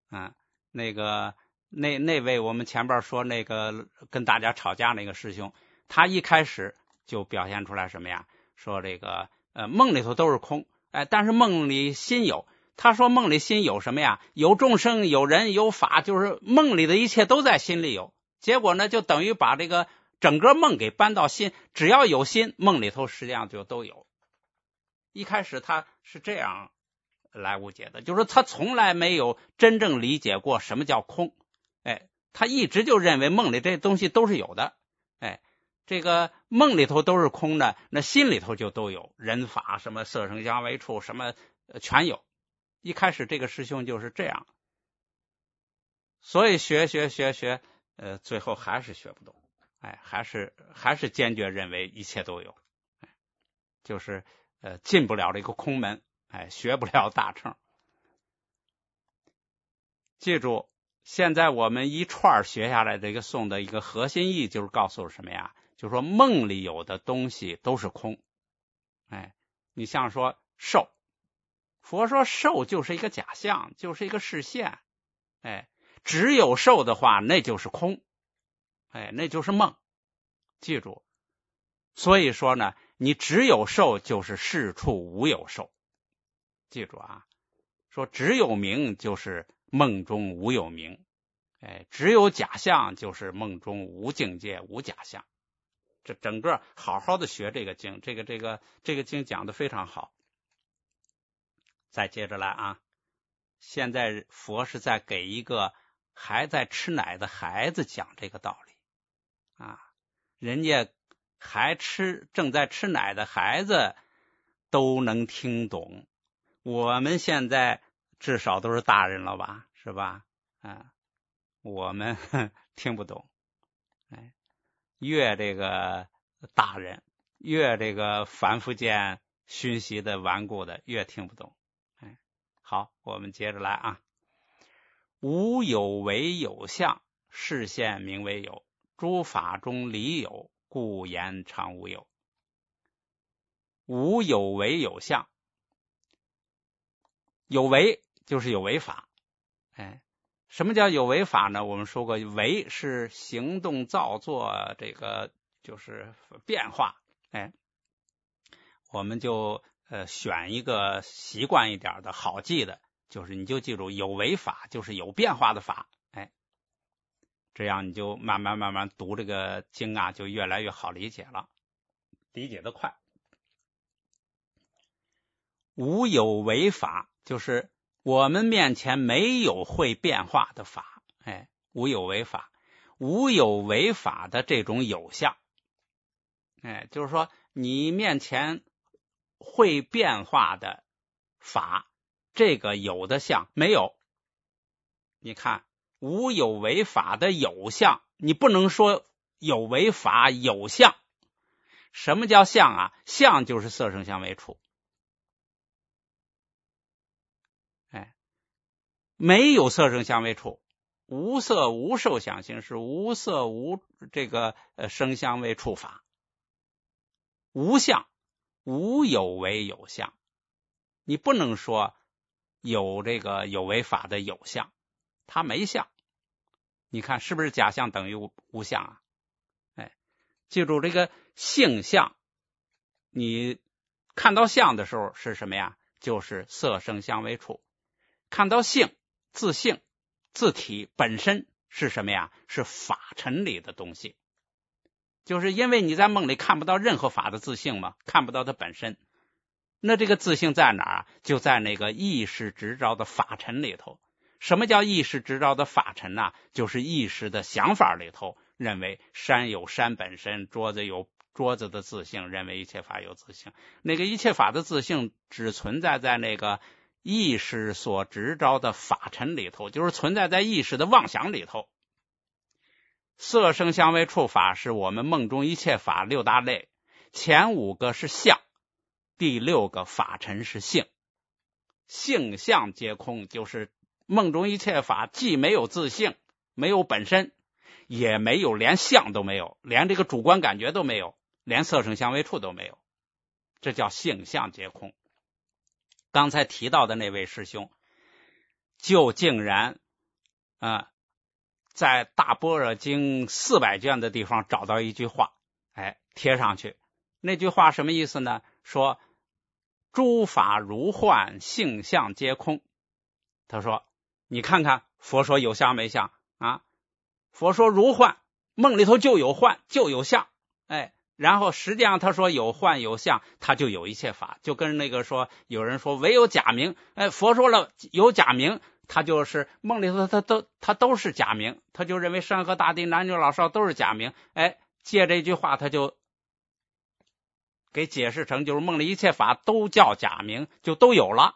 那位我们前边说那个跟大家吵架那个师兄，他一开始就表现出来什么呀？说这个梦里头都是空，但是梦里心有。他说梦里心有什么呀？有众生，有人，有法，就是梦里的一切都在心里有。结果呢，就等于把这个整个梦给搬到心，只要有心，梦里头实际上就都有。一开始他是这样来误解的，就是说他从来没有真正理解过什么叫空，他一直就认为梦里这东西都是有的，这个梦里头都是空的，那心里头就都有，人法什么色声香味触什么全有。一开始这个师兄就是这样，所以学，最后还是学不懂，还是坚决认为一切都有，就是进不了这个空门，学不了大乘。记住，现在我们一串学下来这个颂的一个核心意义就是告诉什么呀？就是说梦里有的东西都是空，你像说受，佛说受就是一个假象，就是一个视线，只有受的话那就是空，那就是梦。记住，所以说呢，你只有受就是事处无有受。记住啊，说只有名就是梦中无有名，只有假象就是梦中无境界无假象。这整个好好的学这个经，这个经讲的非常好。再接着来啊，现在佛是在给一个还在吃奶的孩子讲这个道理啊，人家正在吃奶的孩子都能听懂，我们现在至少都是大人了吧，是吧？我们听不懂，越这个大人，越这个凡夫间熏习的顽固的，越听不懂。好，我们接着来啊。无有为有相，示现名为有。诸法中离有，故言常无有。无有为有相，有为就是有为法。什么叫有为法呢？我们说过，为是行动造作，这个就是变化。我们就选一个习惯一点的好记的，就是你就记住有为法就是有变化的法，这样你就慢慢读这个经啊，就越来越好理解了，理解的快。无有为法就是我们面前没有会变化的法，无有为法，无有为法的这种有相，就是说你面前会变化的法，这个有的相没有。你看无有为法的有相，你不能说有为法有相。什么叫相啊？相就是色声香味触，没有色声香味触，无色无受想行识，无色无这个声香味触法，无相，无有为有相。你不能说有这个有为法的有相，它没相。你看是不是假相等于无相啊？记住这个性相你看到相的时候是什么呀？就是色声香味触。看到性、自性、自体本身是什么呀？是法尘里的东西。就是因为你在梦里看不到任何法的自性嘛，看不到它本身。那这个自性在哪儿？就在那个意识执照的法尘里头。什么叫意识执照的法尘呢？就是意识的想法里头认为山有山本身，桌子有桌子的自性，认为一切法有自性。那个一切法的自性只存在在那个意识所执照的法尘里头，就是存在在意识的妄想里头。色声香味触法是我们梦中一切法六大类，前5个是相，第6个法尘是性。性相皆空，就是梦中一切法既没有自性，没有本身，也没有，连相都没有，连这个主观感觉都没有，连色声香味触都没有，这叫性相皆空。刚才提到的那位师兄就竟然在大般若经400卷的地方找到一句话，贴上去。那句话什么意思呢？说诸法如幻，性相皆空。他说你看看佛说有相没相啊？佛说如幻，梦里头就有幻就有相，然后实际上他说有幻有相，他就有一切法。就跟那个说有人说唯有假名，佛说了有假名，他就是梦里头他都是假名，他就认为山河大地男女老少都是假名。借这句话他就给解释成就是梦里一切法都叫假名，就都有了。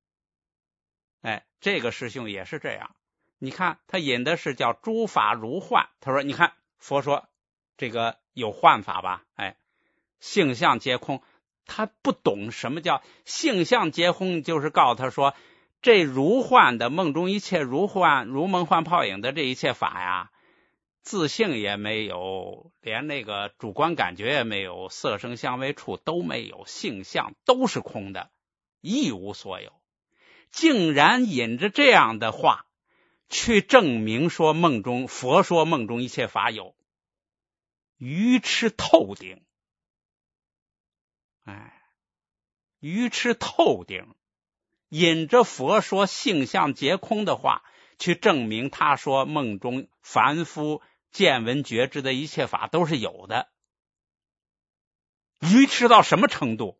这个师兄也是这样，你看他引的是叫诸法如幻，他说你看佛说这个有幻法吧，性相皆空。他不懂什么叫性相皆空，就是告诉他说这如幻的梦中一切如幻如梦幻泡影的这一切法呀，自性也没有，连那个主观感觉也没有，色声香味触都没有，性相都是空的，一无所有。竟然引着这样的话去证明说佛说梦中一切法有，愚痴透顶。愚痴透顶，引着佛说性相皆空的话去证明他说梦中凡夫见闻觉知的一切法都是有的。愚痴到什么程度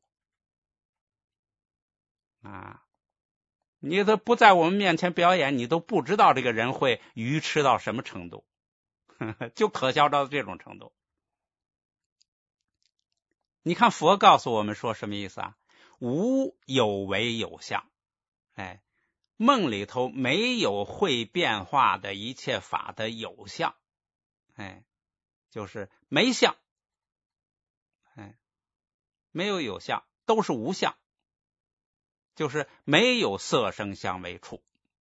你都不在我们面前表演，你都不知道这个人会愚痴到什么程度就可笑到这种程度。你看佛告诉我们说什么意思啊？无有为有相。梦里头没有会变化的一切法的有相，就是没相，没有有相，都是无相，就是没有色声香味触。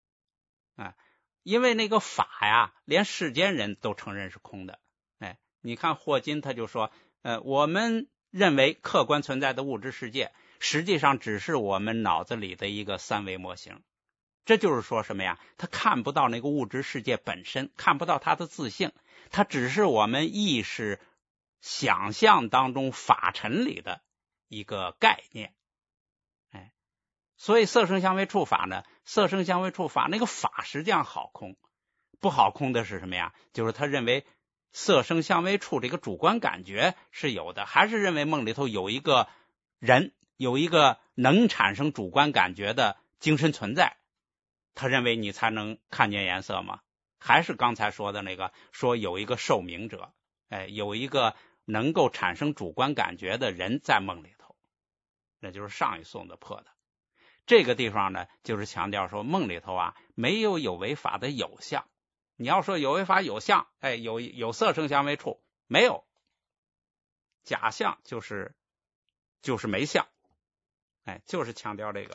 因为那个法呀，连世间人都承认是空的。你看霍金他就说我们认为客观存在的物质世界实际上只是我们脑子里的一个3维模型。这就是说什么呀？他看不到那个物质世界本身，看不到它的自性，它只是我们意识想象当中法尘里的一个概念。所以色声香味触法呢，色声香味触法那个法实际上好空，不好空的是什么呀？就是他认为色声香味触这个主观感觉是有的，还是认为梦里头有一个人，有一个能产生主观感觉的精神存在，他认为你才能看见颜色吗？还是刚才说的那个，说有一个受明者，有一个能够产生主观感觉的人在梦里头，那就是上一颂的破的。这个地方呢，就是强调说梦里头没有有为法的有相。你要说有为法有相，有色声香味触，没有。假相就是没相，就是强调这个。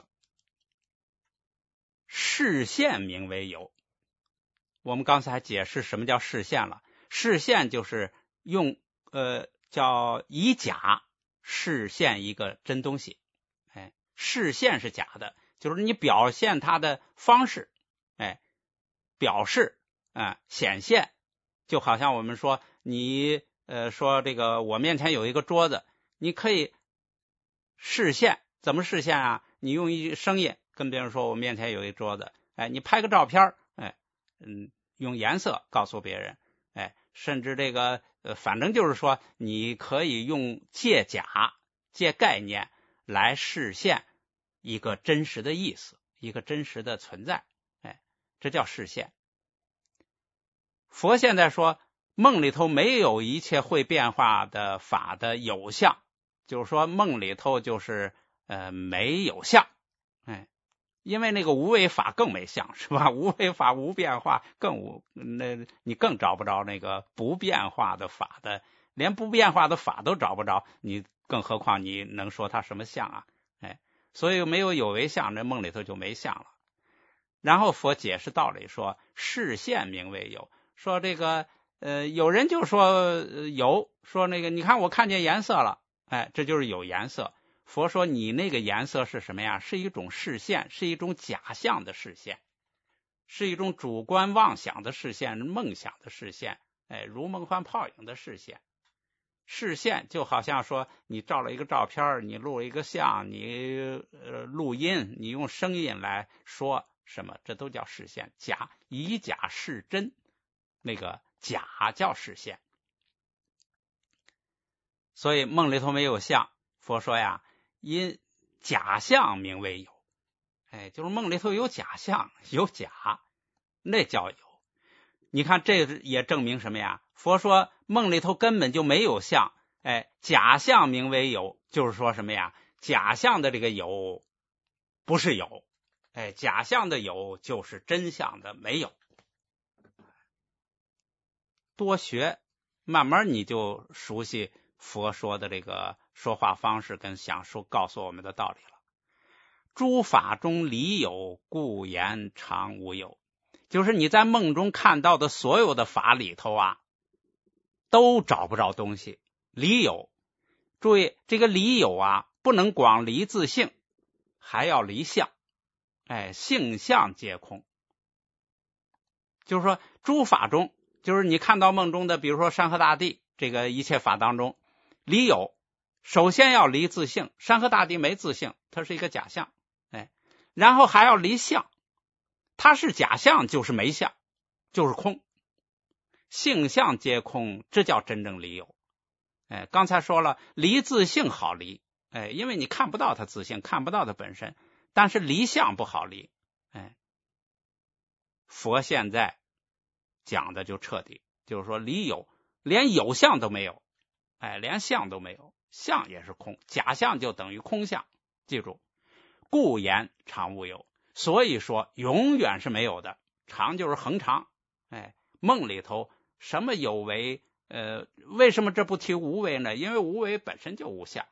视现名为有。我们刚才解释什么叫视现了，视现就是用叫以假视现一个真东西。视现是假的，就是你表现它的方式，表示显现。就好像我们说你说这个我面前有一个桌子，你可以视线怎么视线啊？你用一声音跟别人说，我面前有一桌子，你拍个照片，用颜色告诉别人，甚至这个反正就是说，你可以用借假、借概念来实现一个真实的意思，一个真实的存在，这叫实现。佛现在说，梦里头没有一切会变化的法的有相，就是说梦里头就是没有相，因为那个无为法更没相，是吧？无为法无变化，你更找不着那个不变化的法的，连不变化的法都找不着，你更何况你能说它什么相啊？所以没有有为相，这梦里头就没相了。然后佛解释道理说，视现名为有，说这个有人就说有，说那个你看我看见颜色了，这就是有颜色。佛说你那个颜色是什么呀？是一种视现，是一种假象的视现，是一种主观妄想的视现，梦想的视现，如梦幻泡影的视现。视现就好像说你照了一个照片，你录了一个像，你录音，你用声音来说什么，这都叫视现。假以假示真，那个假叫视现。所以梦里头没有相，佛说呀，因假象名为有，就是梦里头有假象，有假，那叫有。你看这也证明什么呀？佛说梦里头根本就没有相，假象名为有，就是说什么呀？假象的这个有不是有，假象的有就是真相的没有。多学，慢慢你就熟悉佛说的这个说话方式跟想说告诉我们的道理了。诸法中离有，故言常无有。就是你在梦中看到的所有的法里头啊，都找不着东西。离有，注意这个离有啊，不能光离自性，还要离相。性相皆空。就是说诸法中，就是你看到梦中的，比如说山河大地，这个一切法当中，离有，首先要离自性。山河大地没自性，它是一个假象，然后还要离相，它是假象就是没相，就是空。性相皆空，这叫真正离有。刚才说了，离自性好离，因为你看不到它自性，看不到它本身，但是离相不好离。佛现在讲的就彻底，就是说离有，连有相都没有，连相都没有，相也是空，假象就等于空相。记住，故言常无有，所以说永远是没有的。常就是恒常，梦里头什么有为，为什么这不提无为呢？因为无为本身就无相，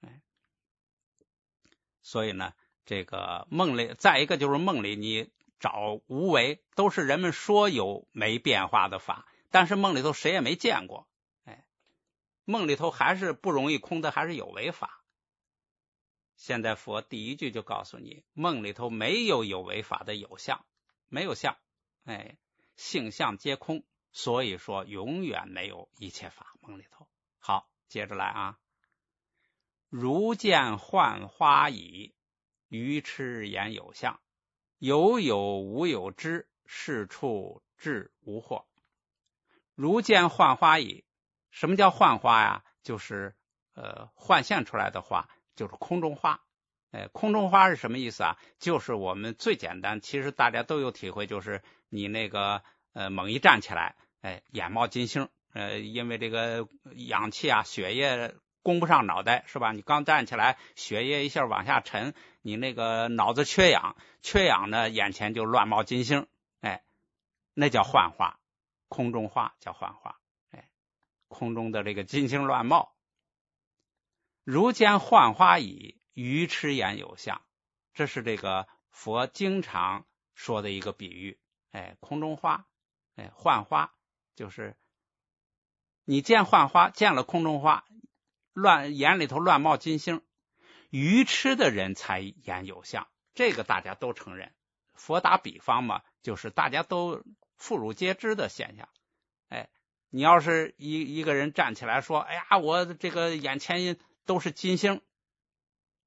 所以呢，这个梦里，再一个就是梦里你找无为，都是人们说有没变化的法，但是梦里头谁也没见过，梦里头还是不容易空的，还是有为法。现在佛第一句就告诉你，梦里头没有有为法的有相，没有相，性相皆空，所以说永远没有一切法。梦里头好，接着来啊。如见幻花矣，愚痴言有相，有有无有之，是处至无惑。如见幻花矣，什么叫幻花呀？就是幻现出来的花，就是空中花。空中花是什么意思啊？就是我们最简单，其实大家都有体会，就是你那个猛一站起来，眼冒金星，因为这个氧气啊，血液供不上脑袋，是吧？你刚站起来，血液一下往下沉，你那个脑子缺氧，缺氧呢，眼前就乱冒金星，那叫幻花。空中花叫幻花，空中的这个金星乱冒。如见幻花矣，愚痴言有相，这是这个佛经常说的一个比喻。空中花，幻花，就是你见幻花，见了空中花，眼里头乱冒金星，愚痴的人才言有相，这个大家都承认。佛打比方嘛，就是大家都妇孺皆知的现象。你要是一个人站起来说，哎呀，我这个眼前都是金星，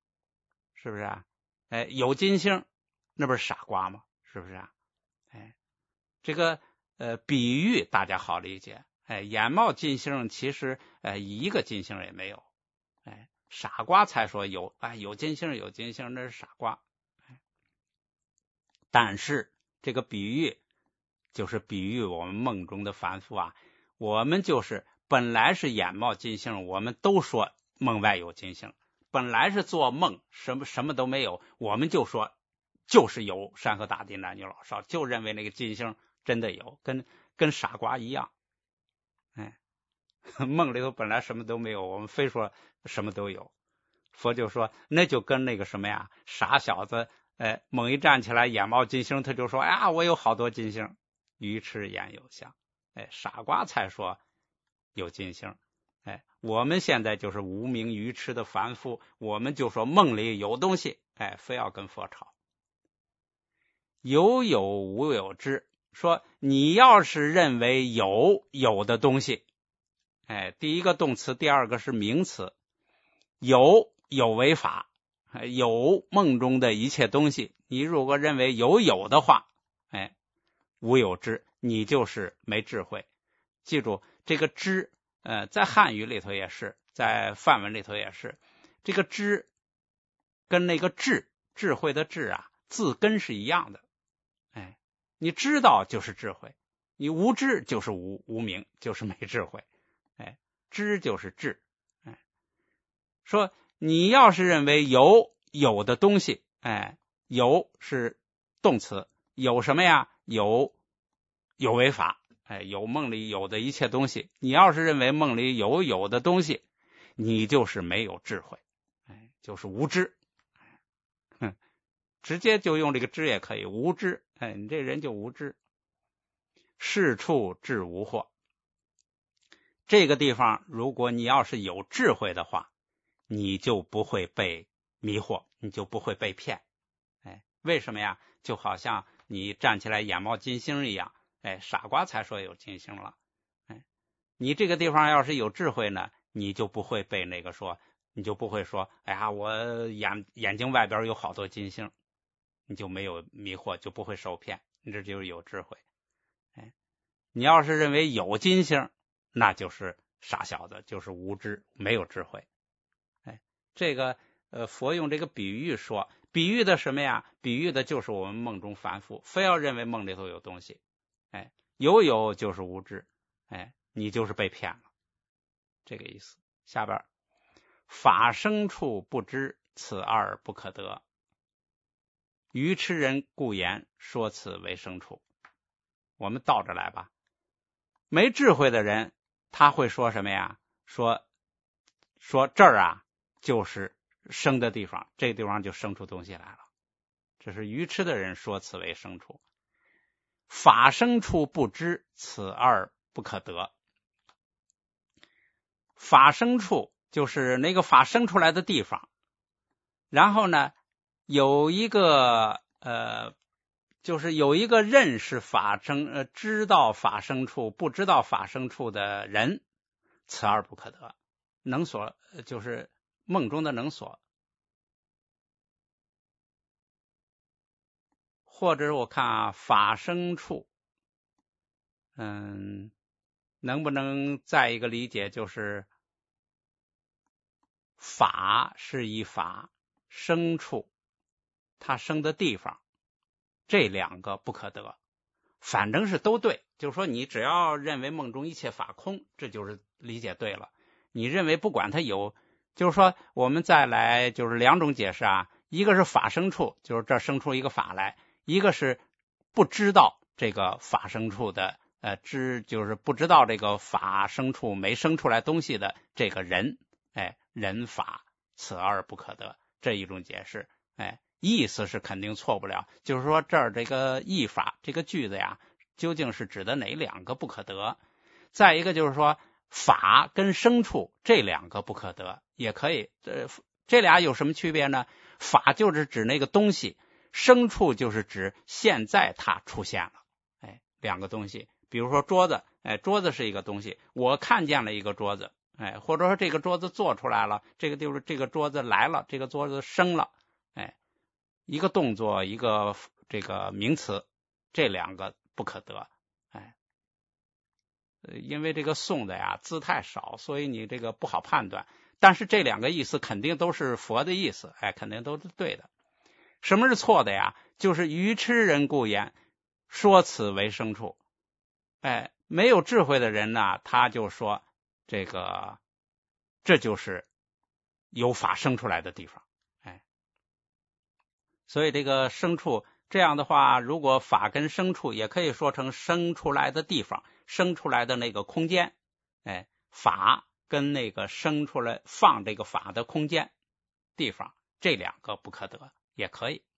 是不是啊？有金星，那不是傻瓜吗？是不是啊？这个比喻大家好理解。眼冒金星，其实一个金星也没有。傻瓜才说有，有金星有金星，那是傻瓜。但是这个比喻就是比喻我们梦中的凡夫啊，我们就是本来是眼冒金星，我们都说梦外有金星，本来是做梦什么都没有，我们就说就是有山河大地男女老少，就认为那个金星真的有，跟傻瓜一样。梦里头本来什么都没有，我们非说什么都有。佛就说那就跟那个什么呀，傻小子猛一站起来眼冒金星，他就说我有好多金星，愚痴眼有相。傻瓜才说有金星。我们现在就是无明愚痴的凡夫，我们就说梦里有东西，非要跟佛吵。有有无有之，说你要是认为有的东西，第一个动词，第二个是名词，有为法，有梦中的一切东西，你如果认为有的话，无有之，你就是没智慧。记住这个知，在汉语里头也是，在梵文里头也是，这个知跟那个智慧的智啊，字根是一样的。你知道就是智慧，你无知就是无明，就是没智慧。知就是智。说你要是认为有的东西，有是动词，有什么呀？有为法，有梦里有的一切东西，你要是认为梦里有的东西，你就是没有智慧，就是无知。直接就用这个知也可以，无知，你这人就无知。是处智无惑，这个地方如果你要是有智慧的话，你就不会被迷惑，你就不会被骗。为什么呀？就好像你站起来眼冒金星一样，傻瓜才说有金星了。你这个地方要是有智慧呢，你就不会被那个说，你就不会说我眼睛外边有好多金星，你就没有迷惑，就不会受骗，你这就是有智慧。你要是认为有金星，那就是傻小子，就是无知，没有智慧。这个佛用这个比喻说，比喻的什么呀？比喻的就是我们梦中凡夫，非要认为梦里头有东西，有就是无知，你就是被骗了，这个意思。下边法生处不知，此二不可得。愚痴人故言说此为生处。我们倒着来吧，没智慧的人他会说什么呀？说这儿啊就是生的地方，这个地方就生出东西来了。这是愚痴的人说此为生处。法生处不知，此二不可得。法生处就是那个法生出来的地方，然后呢有一个就是有一个认识法生知道法生处不知道法生处的人，此二不可得。能所就是梦中的能所，或者我看法生处，能不能再一个理解，就是法是一法，生处它生的地方，这两个不可得。反正是都对，就是说你只要认为梦中一切法空，这就是理解对了。你认为不管它有，就是说我们再来就是两种解释啊，一个是法生处，就是这生出一个法来，一个是不知道这个法生处的就是不知道这个法生处没生出来东西的这个人，人法此二不可得，这一种解释。意思是肯定错不了，就是说这儿这个义法这个句子呀，究竟是指的哪两个不可得？再一个就是说法跟生处这两个不可得也可以，这俩有什么区别呢？法就是指那个东西，生处就是指现在它出现了。两个东西，比如说桌子，桌子是一个东西，我看见了一个桌子，或者说这个桌子做出来了，这个就是这个桌子来了，这个桌子生了。 一个动作，一个这个名词，这两个不可得。因为这个颂的呀字太少，所以你这个不好判断。但是这两个意思肯定都是佛的意思，肯定都是对的。什么是错的呀？就是愚痴人故言，说此为生处。没有智慧的人呢，他就说这就是有法生出来的地方。所以这个生处这样的话，如果法跟生处也可以说成生出来的地方，生出来的那个空间。法跟那个生出来放这个法的空间地方，这两个不可得也可以。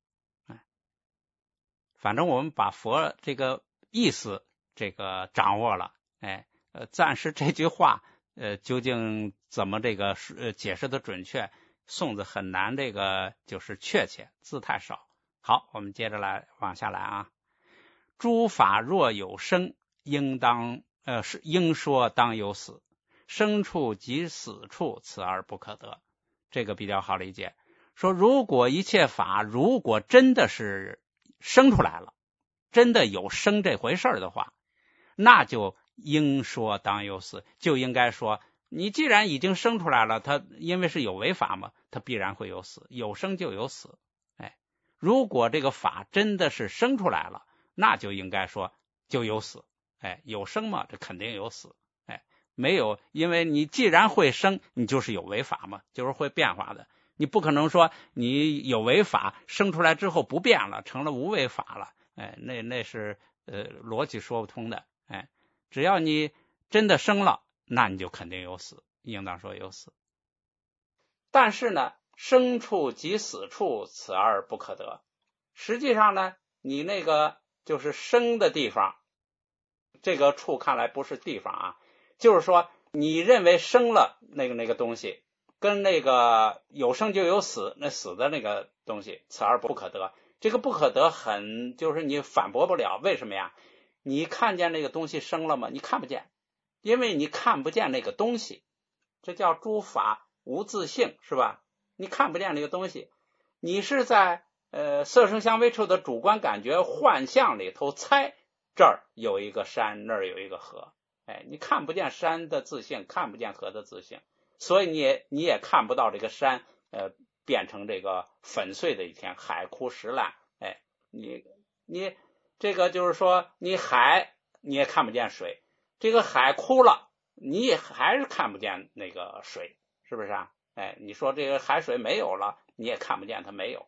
反正我们把佛这个意思这个掌握了。暂时这句话究竟怎么这个解释的准确，宋子很难这个就是确切，字太少。好，我们接着来往下来啊。诸法若有生，应说当有死，生处及死处，此而不可得。这个比较好理解，说如果一切法如果真的是生出来了，真的有生这回事的话，那就应说当有死，就应该说你既然已经生出来了，它因为是有为法嘛，它必然会有死，有生就有死。如果这个法真的是生出来了，那就应该说就有死。有生嘛，这肯定有死。没有，因为你既然会生，你就是有为法嘛，就是会变化的。你不可能说你有为法生出来之后不变了，成了无为法了。那是逻辑说不通的。只要你真的生了，那你就肯定有死，应当说有死。但是呢，生处及死处，此二不可得。实际上呢，你那个就是生的地方，这个处看来不是地方啊，就是说你认为生了那个东西，跟那个有生就有死，那死的那个东西，此二不可得。这个不可得就是你反驳不了。为什么呀？你看见那个东西生了吗？你看不见，因为你看不见那个东西，这叫诸法无自性，是吧？你看不见那个东西，你是在色声香味触的主观感觉幻象里头猜这儿有一个山，那儿有一个河。你看不见山的自性，看不见河的自性，所以你也看不到这个山变成这个粉碎的一天，海枯石烂。你这个就是说，你海你也看不见水，这个海枯了，你也还是看不见那个水，是不是啊？你说这个海水没有了，你也看不见它没有，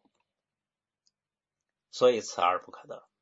所以此二不可得。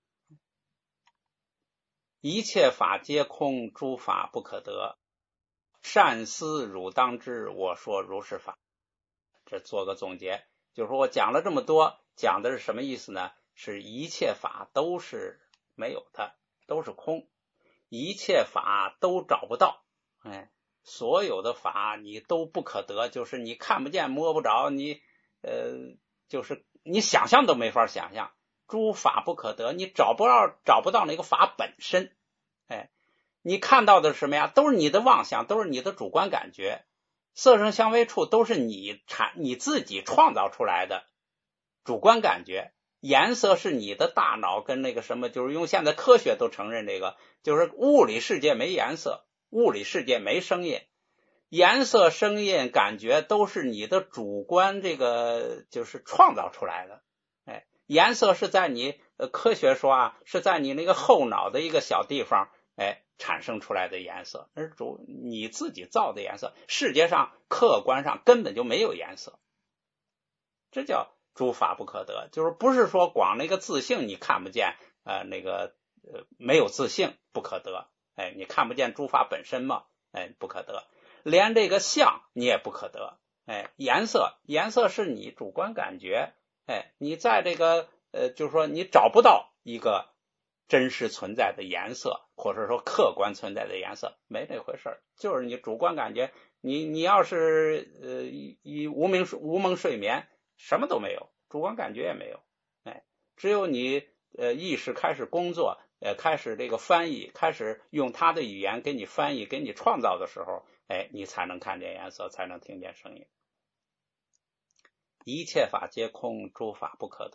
一切法皆空，诸法不可得。善思汝当知，我说如是法。这做个总结，就是说我讲了这么多，讲的是什么意思呢？是一切法都是没有的，都是空，一切法都找不到。所有的法你都不可得，就是你看不见摸不着，你就是你想象都没法想象。诸法不可得，你找不到那个法本身。你看到的是什么呀？都是你的妄想，都是你的主观感觉。色声香味触都是你自己创造出来的主观感觉。颜色是你的大脑跟那个什么，就是用现在科学都承认这个，就是物理世界没颜色，物理世界没声音，颜色声音感觉都是你的主观这个就是创造出来的。颜色是在你科学说啊，是在你那个后脑的一个小地方产生出来的颜色，那是你自己造的颜色，世界上客观上根本就没有颜色。这叫诸法不可得，就是不是说光那个自性你看不见没有自性不可得。你看不见诸法本身吗？不可得。连这个相你也不可得。颜色是你主观感觉。你在这个就是说你找不到一个真实存在的颜色，或者说客观存在的颜色，没这回事，就是你主观感觉。你要是无梦睡眠，什么都没有，主观感觉也没有。只有你意识开始工作，开始这个翻译，开始用他的语言给你翻译，给你创造的时候，你才能看见颜色，才能听见声音。一切法皆空，诸法不可得。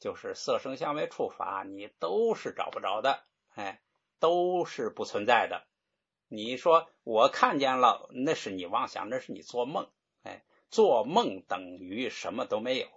就是色声香味触法，你都是找不着的，都是不存在的。你说我看见了，那是你妄想，那是你做梦，做梦等于什么都没有。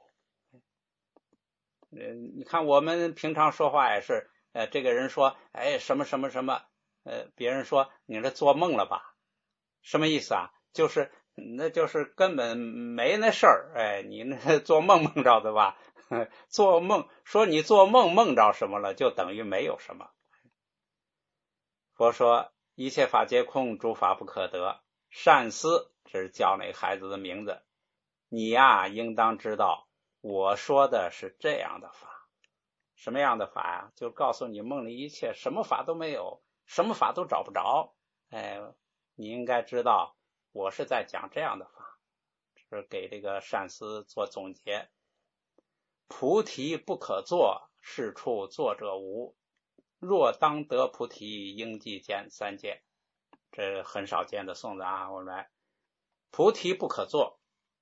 你看我们平常说话也是，这个人说，什么什么什么，别人说你这做梦了吧？什么意思啊？那就是根本没那事儿，你那做梦梦着的吧？做梦说你做梦梦着什么了，就等于没有什么。佛说一切法皆空，诸法不可得。善思，这是叫那个孩子的名字。你呀，应当知道，我说的是这样的法。什么样的法呀？就告诉你梦里一切什么法都没有，什么法都找不着。你应该知道，我是在讲这样的法，是给这个善思做总结。菩提不可作，是处作者无。若当得菩提，应即见三界。这很少见的颂子啊，我们来。菩提不可作，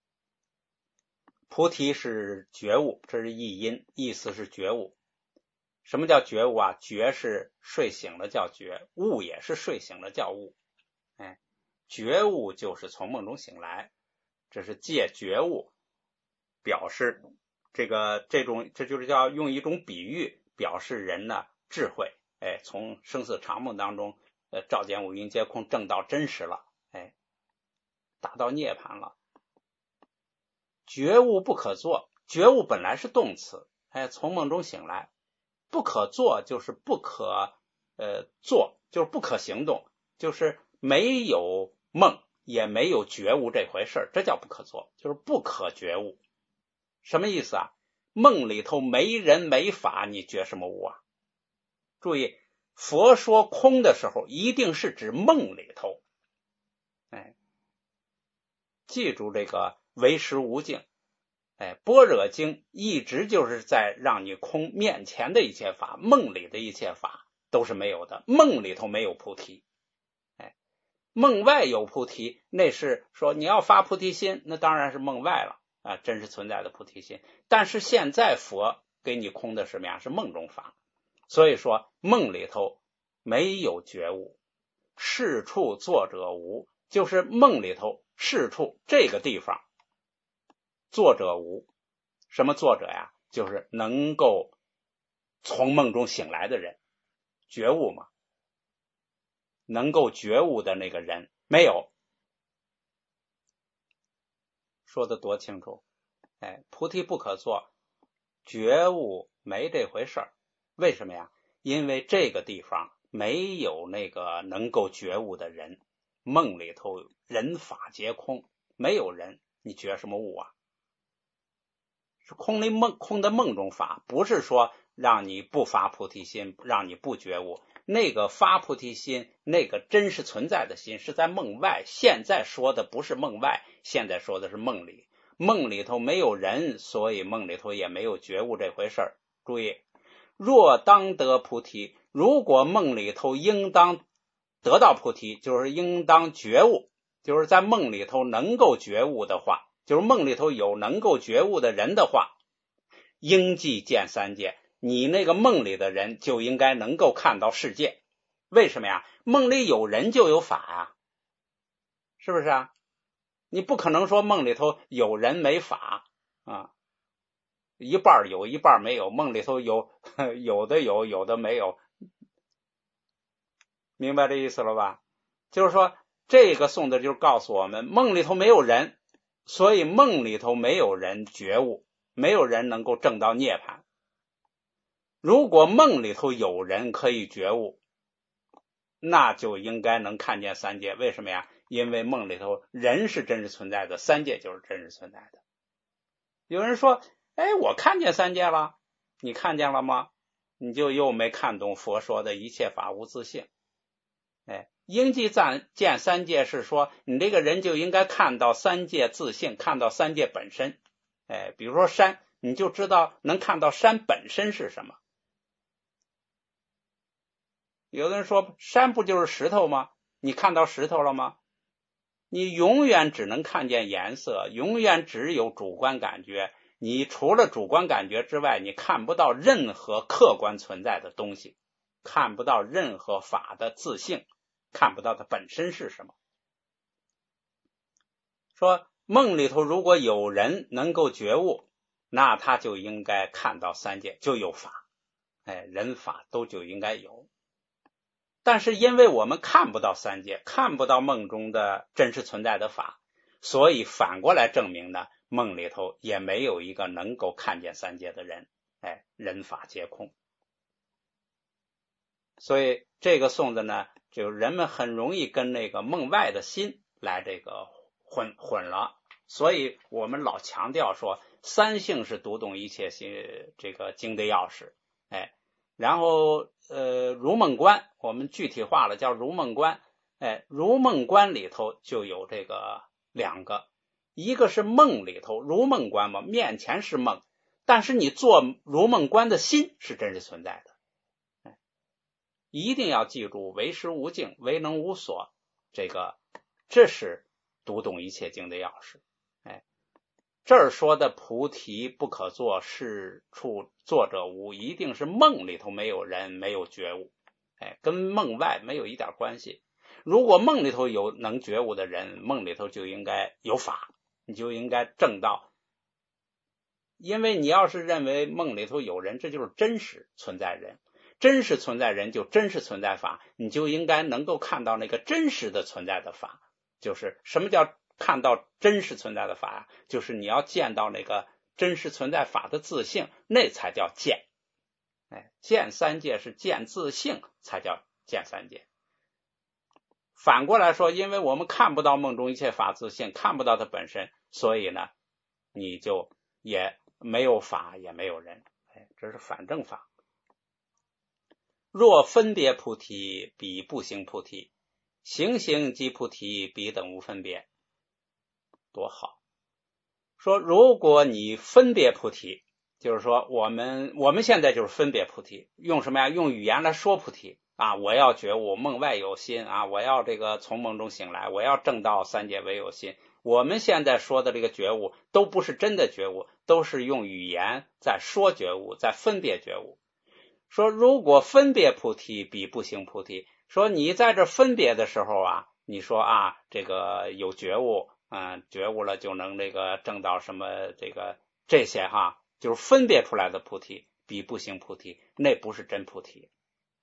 菩提是觉悟，这是译音，意思是觉悟。什么叫觉悟啊？觉是睡醒了叫觉，悟也是睡醒了叫悟。觉悟就是从梦中醒来，这是借觉悟表示这就是叫用一种比喻表示人呢智慧，从生死常梦当中照见五蕴皆空，证到真实了，达到涅槃了。觉悟不可作，觉悟本来是动词，从梦中醒来，不可作就是不可做，就是不可行动，就是没有梦也没有觉悟这回事，这叫不可作，就是不可觉悟。什么意思啊？梦里头没人没法，你觉什么悟啊？注意，佛说空的时候一定是指梦里头，记住这个唯识无境。般若经一直就是在让你空面前的一切法，梦里的一切法都是没有的，梦里头没有菩提。梦外有菩提，那是说你要发菩提心，那当然是梦外了啊，真实存在的菩提心。但是现在佛给你空的什么呀？是梦中法。所以说梦里头没有觉悟，是处作者无，就是梦里头是处这个地方作者无。什么作者呀？就是能够从梦中醒来的人，觉悟嘛，能够觉悟的那个人没有。说的多清楚。菩提不可作，觉悟没这回事儿。为什么呀？因为这个地方没有那个能够觉悟的人，梦里头人法皆空，没有人，你觉什么悟啊？是空的梦中法，不是说让你不发菩提心，让你不觉悟。那个发菩提心，那个真实存在的心是在梦外，现在说的不是梦外，现在说的是梦里。梦里头没有人，所以梦里头也没有觉悟这回事儿。注意，若当得菩提，如果梦里头应当得到菩提，就是应当觉悟，就是在梦里头能够觉悟的话，就是梦里头有能够觉悟的人的话，应即见三界，你那个梦里的人就应该能够看到世界。为什么呀？梦里有人就有法啊，是不是啊？你不可能说梦里头有人没法啊，一半有一半没有，梦里头有的有，有的没有，明白这意思了吧？就是说这个颂的就是告诉我们，梦里头没有人，所以梦里头没有人觉悟，没有人能够证到涅槃。如果梦里头有人可以觉悟，那就应该能看见三界。为什么呀？因为梦里头人是真实存在的，三界就是真实存在的。有人说，我看见三界了，你看见了吗？你就又没看懂佛说的一切法无自性。应即见三界是说，你这个人就应该看到三界自性，看到三界本身。比如说山，你就知道能看到山本身是什么。有的人说，山不就是石头吗？你看到石头了吗？你永远只能看见颜色，永远只有主观感觉， 你除了主观感觉之外，你看不到任何客观存在的东西，看不到任何法的自性，看不到它本身是什么。说梦里头如果有人能够觉悟，那他就应该看到三界，就有法，人法都就应该有。但是因为我们看不到三界，看不到梦中的真实存在的法，所以反过来证明呢，梦里头也没有一个能够看见三界的人，人法皆空。所以这个颂子呢，就人们很容易跟那个梦外的心来这个混了。所以我们老强调说，三性是读懂一切这个经的钥匙，然后如梦观我们具体化了叫如梦观，如梦观里头就有这个两个，一个是梦里头如梦观嘛，面前是梦，但是你做如梦观的心是真实存在的。一定要记住为实无境，为能无所，这是读懂一切经的钥匙。这儿说的菩提不可作，是处作者无，一定是梦里头没有人，没有觉悟，跟梦外没有一点关系。如果梦里头有能觉悟的人，梦里头就应该有法，你就应该证道。因为你要是认为梦里头有人，这就是真实存在人，真实存在人就真实存在法，你就应该能够看到那个真实的存在的法。就是什么叫看到真实存在的法，就是你要见到那个真实存在法的自性，那才叫见。见三界是见自性，才叫见三界。反过来说，因为我们看不到梦中一切法自性，看不到它本身，所以呢，你就也没有法，也没有人，这是反正法。若分别菩提，彼不行菩提；行行即菩提，彼等无分别。多好！说如果你分别菩提，就是说我们现在就是分别菩提，用什么呀？用语言来说菩提啊！我要觉悟梦外有心啊！我要这个从梦中醒来，我要证到三界唯有心。我们现在说的这个觉悟都不是真的觉悟，都是用语言在说觉悟，在分别觉悟。说如果分别菩提，彼不行菩提。说你在这分别的时候啊，你说啊，这个有觉悟，觉悟了就能这个证到什么这些哈，就是分别出来的菩提，彼不行菩提，那不是真菩提。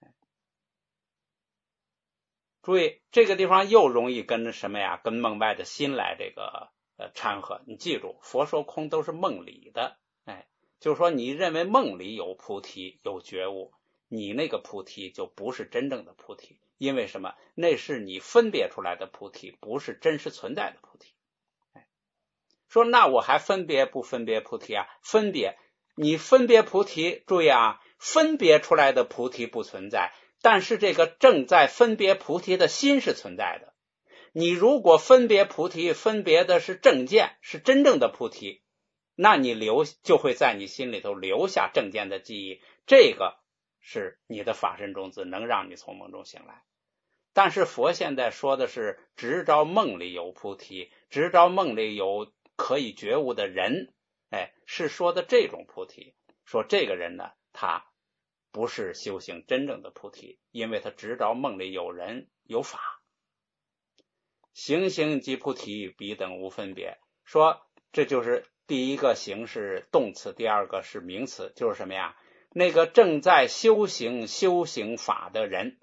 注意这个地方又容易跟什么呀？跟梦外的心来这个掺和。你记住，佛说空都是梦里的，就是说你认为梦里有菩提有觉悟，你那个菩提就不是真正的菩提。因为什么？那是你分别出来的菩提，不是真实存在的菩提。说那我还分别不分别菩提啊？分别，你分别菩提，注意啊，分别出来的菩提不存在，但是这个正在分别菩提的心是存在的。你如果分别菩提，分别的是正见，是真正的菩提，那你就会在你心里头留下正见的记忆，这个是你的法身种子，能让你从梦中醒来。但是佛现在说的是直着梦里有菩提，直着梦里有可以觉悟的人，是说的这种菩提。说这个人呢，他不是修行真正的菩提，因为他直着梦里有人有法。行行即菩提，彼等无分别。说这就是第一个行是动词，第二个是名词，就是什么呀？那个正在修行法的人，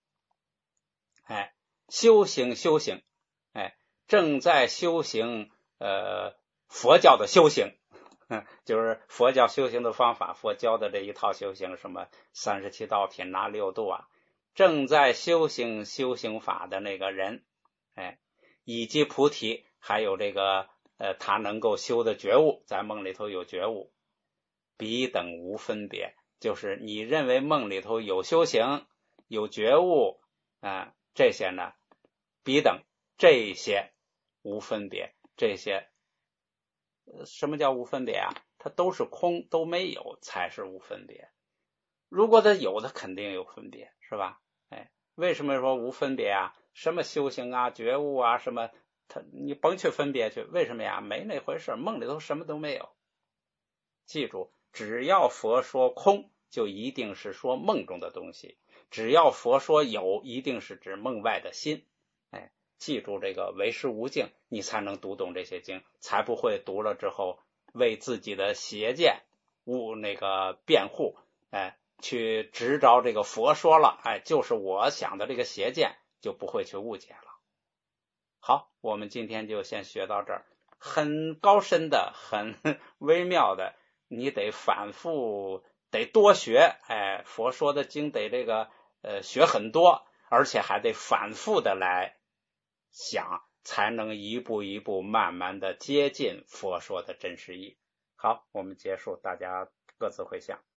修行，正在修行佛教的修行，就是佛教修行的方法，佛教的这一套修行，什么37道品哪6度啊，正在修行法的那个人，以及菩提，还有这个他能够修的觉悟，在梦里头有觉悟，彼等无分别，就是你认为梦里头有修行有觉悟这些呢，彼等这些无分别，这些什么叫无分别啊？它都是空，都没有才是无分别。如果它有，它肯定有分别，是吧？为什么说无分别啊？什么修行啊、觉悟啊，什么你甭去分别去，为什么呀？没那回事，梦里头什么都没有。 记住，只要佛说空，就一定是说梦中的东西；只要佛说有，一定是指梦外的心。记住这个唯识无境，你才能读懂这些经，才不会读了之后为自己的邪见辩护，去执着这个佛说了，就是我想的这个邪见，就不会去误解了。好，我们今天就先学到这儿，很高深的，很微妙的，你得反复，得多学，佛说的经得学很多，而且还得反复的来想，才能一步一步慢慢的接近佛说的真实意。好，我们结束，大家各自回向。